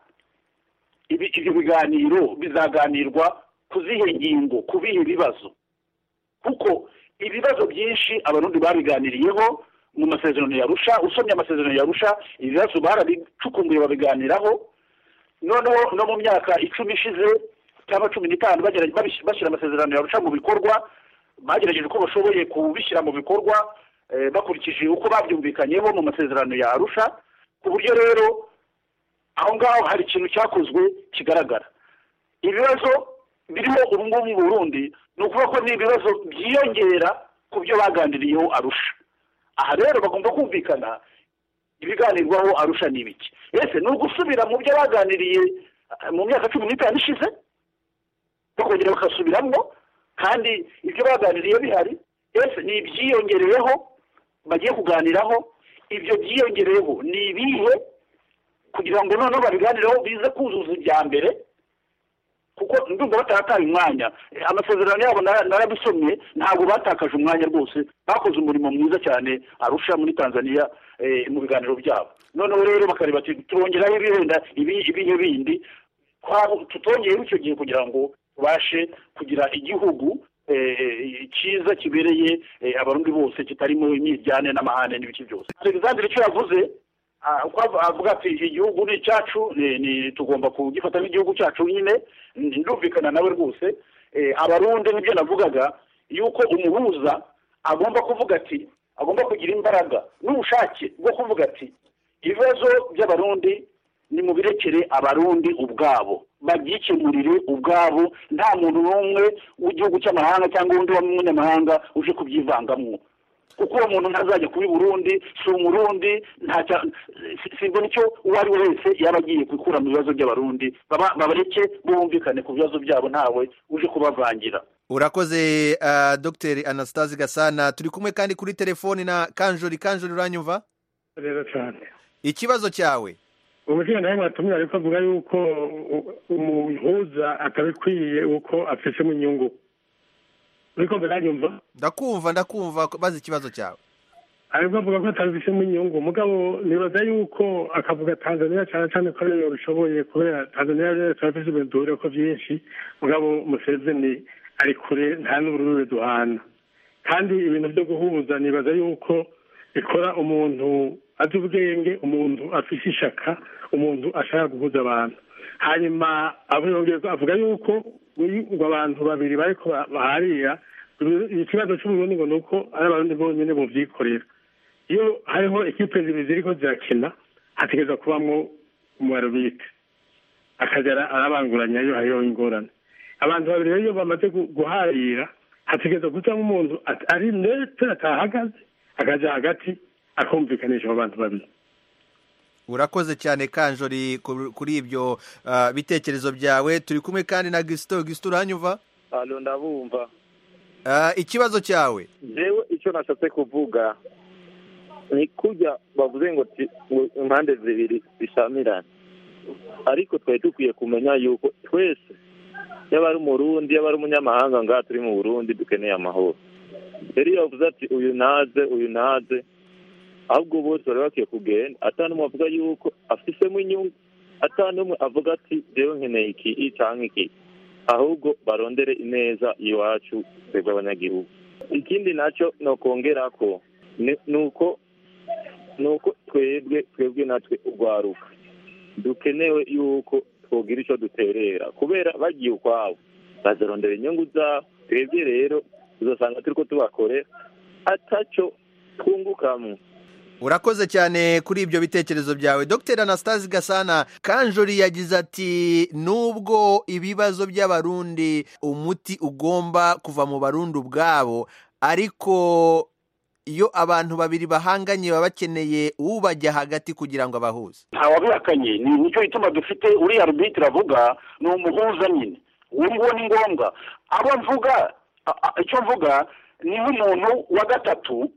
ibyo biganiro bizaganirwa ku zihe ngingo, ku bihe bibazo? Kuko ibibazo byinshi abarundi babiganiriyeho mu masezerano ya Arusha. Usomye amasezerano ya Arusha ibibazo barabicukumbuye babiganiraho. Noneho no mu myaka icumi ishize cyangwa cumi n'itanu bashyira amasezerano ya Arusha mu bikorwa, bagerageje uko bashoboye kubishyira mu bikorwa bakurikije uko babyumvikanyeho mu masezerano ya Arusha, ku buryo rero aho ngaho hari ikintu cyakozwe kigaragara. Ibibazo birimo ubu ngubu mu Burundi ni ukuvuga ko ni ibibazo byiyongera ku byo baganiriyeho Arusha. Aha rero bagomba kumvikana ibiganirwaho Arusha ni ibiki. Ese ni ugusubira mu byo baganiriye mu myaka cumi n'itanu ishize bakongera bakasubiramo kandi ibyo baganiriye bihari? Ese ni ibyiyongereyeho bagiye kuganiraho? Ibyo byiyongereyeho ni ibihe kugira ngo noneho babiganireho bize kuzuza ibya mbere? Kuko ndumva batarataye umwanya. Amasezerano yabo narabisomye, ntabwo batakaje umwanya rwose, bakoze umurimo mwiza cyane Arusha muri Tanzania mu biganiro byabo. Noneho rero bakareba ati turongeraho ibihenda ibihe bindi tutongeye icyo gihe kugira ngo tubashe kugira igihugu cyiza kibereye abarundi bose kitarimo imyiryane n'amahane n'ibiki byose. Alexandre icyo yavuze avuga ati igihugu ni cyacu, ni tugomba kugifata nk'igihugu cyacu nyine, ndumvikana nawe rwose. Abarundi nibyo navugaga yuko umuhuza agomba kuvuga ati agomba kugira imbaraga n'ubushake bwo kuvuga ati ibibazo by'abarundi ni mu birekere abarundi ubwabo babyikemurire ubwabo, nta muntu n'umwe w'igihugu cy'amahanga cyangwa undi w'umunyamahanga uje kubyivangamo, kuko uwo muntu ntazajya kuba i Burundi, si umurundi, simbona icyo uwo ari we wese yaba agiye gukura mu bibazo by'abarundi. Babareke bumvikane ku bibazo byabo, ntawe uje kubavangira. Urakoze uh, Dr Anastasi Gasana. Turi kumwe kandi kuri telefoni na Kanjori. Kanjori uranyumva? Rero cyane. Ikibazo cyawe? Umushika nawe mwatumye ariko avuga yuko umuhuza atabikwiye uko afise mu nyungu. Uriko ndanyumva? Ndakumva ndakumva bazi ikibazo cyawe. Ariko avuga ko atabifise mu nyungu, mugabo nibaza yuko akavuga Tanzania cyane cyane ko rero bishoboye kubera Tanzania rero turafise ibintu ko byinshi, mugabo Museveni ari kure nta n'ubururu duhana. Kandi ibintu byo guhuza nibaza yuko ikora umuntu azi ubwenge, umuntu afise ishaka, umuntu ashaka guhuza abantu. Hanyuma avuga yuko ngo abantu babiri bariko baharira ikibazo cy'uburundi ngo nuko ari abarundi bonyine buvyikorera. Iyo hariho ekipe zibiri ziriko zirakina hategeza kubamwo umuarbitre akajara arabanguranya iyo hariho ingorane. Abantu babiri rero bamaze guharira hategeza kuzamo umuntu ari nete atahagaze akaja hagati akumvikanisha abantu babiri. urakoze cyane Kanjori kuri ibyo uh, bitekerezo byawe. Turi kumwe kandi na Gisto. Gisto uranyuva? Alo, ndabumva. Uh, ikibazo cyawe? Jewe icyo nashatse kuvuga ni kujya bavuze ngo impande zibiri bishamirana, ariko twari dukwiye kumenya yuko twese yaba ari umurundi yaba ari umunyamahanga ngaha turi mu Burundi dukeneye amahoro. Rero iyo bavuze ati uyu naze uyu naze, ahubwo bose bari bakwiye kugenda atanumwe avuga yuko afisemo inyungu, atanumwe avuga ati jewe nkeneye iki cyangwa iki, ahubwo barondere ineza iwacu twebwe abanyagihugu. Ikindi nacyo no kongera ko nuko nuko twebwe twebwe natwe urwaruka dukenewe yuko twogira icyo duterera, kubera bagiye ukwabo bazarondera inyungu zabo. Twebwe rero uzasanga turiko tubakorera ataco twungukamo. Urakoze cyane kuri ibyo bitekerezo byawe. Doctor Anastase Gasana, Kanjori yagize ati nubwo ibibazo by'abarundi umuti ugomba kuva mu barundi ubwabo, ariko iyo abantu babiri bahanganye baba bakeneye ubajya hagati kugira ngo abahuze. Ntawabihakanye, ni nicyo gituma dufite uriya arbitre avuga ni umuhuza nyine. Uwo ngo ni ngombwa. Abo mvuga icyo mvuga ni nk'umuntu wa gatatu.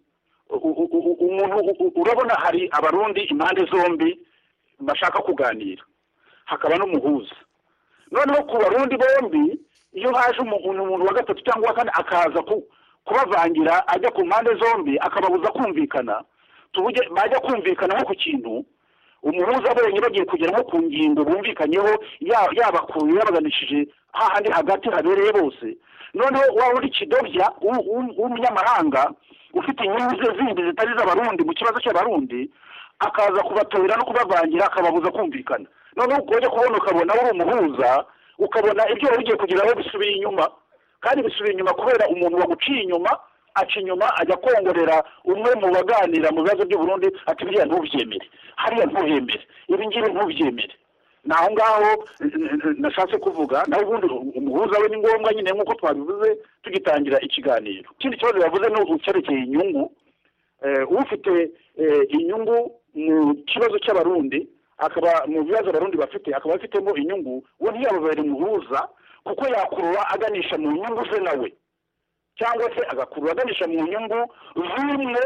Umuntu urabona hari abarundi impande zombi bashaka kuganira, hakaba n'umuhuza. Noneho ku barundi bombi iyo haje umuntu umuntu wa gatatu cyangwa wa kane akaza kubavangira ajya ku mpande zombi akababuza kumvikana, tubuje bajya kumvikana nko ku kintu umuhuza abonye bagiye kugera nko ku ngingo bumvikanyeho yabakuye yabaganishije hahandi hagati habereye bose. Noneho wa uri kidovya w'umunyamahanga ufite inyungu zindi zitari z'abarundi mu kibazo cy'abarundi akaza kubatorera no kubavangira akababuza kumvikana. Noneho ukojya kubona ukabona uri umuhuza ukabona ibyo ugiye kugeraho bisubira inyuma, kandi bisubira inyuma kubera umuntu waguciye inyuma aca inyuma ajya kongorera umwe mu baganira mu bibazo by'u Burundi ati biriya ntubyemere, hariya ntubyemere, ibi ngibi ntubyemere. Naho ngaho nashatse kuvuga naho ubundi umuhuza we ni ngombwa nyine nk'uko twabivuze tugitangira ikiganiro. Ikindi kibazo yavuze ni ucyerekeye inyungu. Ufite inyungu mu kibazo cy'abarundi akaba mu bibazo abarundi bafite akaba afitemo inyungu, we ntiyababere umuhuza kuko yakurura aganisha mu nyungu ze nawe, cyangwa se agakurura aganisha mu nyungu z'umwe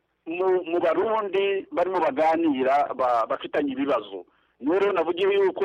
mu barundi barimo baganira bafitanye ibibazo. Rero navugiye yuko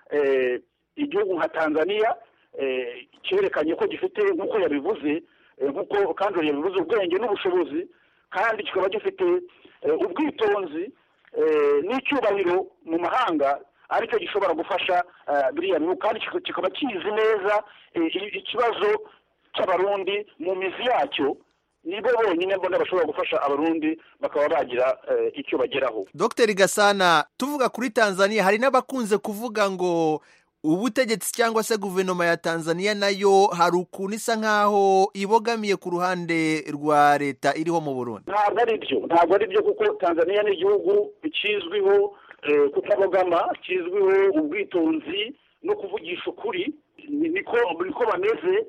igihugu nka Tanzania cyerekanye ko gifite nk'uko yabivuze nk'uko kandi yabivuze ubwenge n'ubushobozi, kandi kikaba gifite ubwitonzi n'icyubahiro mu mahanga, aricyo gishobora gufasha biriya bihugu, kandi kikaba kizi neza ikibazo cy'abarundi mu mizi yacyo. Nibo bonyine mbona bashobora gufasha abarundi bakaba bagira icyo bageraho. Doctor Gasana, tuvuga kuri Tanzania hari n'abakunze kuvuga ngo ubutegetsi cyangwa se guverinoma ya Tanzania nayo hari ukuntu isa nkaho ibogamiye ku ruhande rwa leta iriho mu Burundi. Ntabwo ari byo, ntabwo ari byo kuko Tanzania ni igihugu kizwiho kutabogama, kizwiho ubwitonzi no kuvugisha ukuri. Niko niko bameze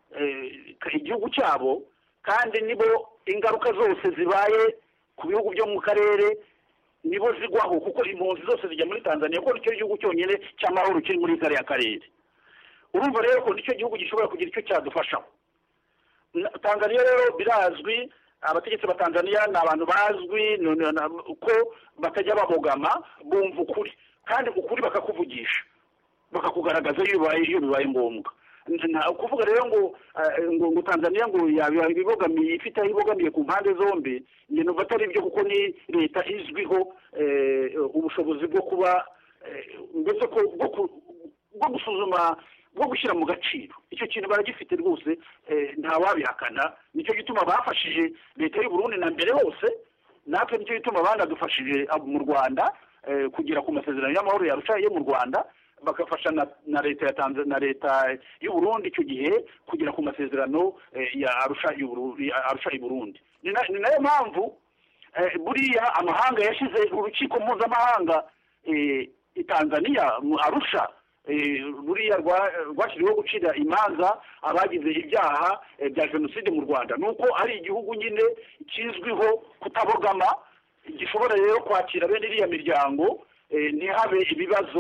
igihugu cyabo, kandi nibo ingaruka zose zibaye ku bihugu byo mu karere nibo zigwaho, kuko impunzi zose zijya muri Tanzania kuko nicyo gihugu cyonyine cy'amahoro kiri muri kariya karere. Urumva rero ko nicyo gihugu gishobora kugira icyo cyadufasha. Tanzania rero birazwi, abategetsi ba Tanzania ni abantu bazwi ko batajya babogama, bumva ukuri kandi ukuri bakakuvugisha bakakugaragaza iyo bibaye ngombwa. Nta kuvuga rero ngo ngo Tanzania ngo yabibogamiye ifite ibogamiye ku mpande zombi, ibintu batari byo kuko ni leta izwiho ubushobozi bwo kuba ndetse bwo gusuzuma bwo gushyira mu gaciro. Icyo kintu baragifite rwose, nta wabihakana. Nicyo gituma bafashije leta y'u Burundi na mbere hose, natwe nicyo gituma banadufashije mu Rwanda kugera ku masezerano y'amahoro yarusha yo mu Rwanda, bakafasha na, na leta ya Tanzania na leta y'u Burundi icyo gihe kugera ku masezerano ya Arusha y'u Burundi Arusha y'u Burundi. Ni nayo mpamvu buriya amahanga yashize urukiko mpuzamahanga i Tanzania mu Arusha, buriya rwashyiriweho gucira imanza abagize ibyaha bya jenoside mu Rwanda. Nuko ari igihugu nyine kizwiho kutabogama, gishobora rero kwakira bene iriya miryango ntihabe ibibazo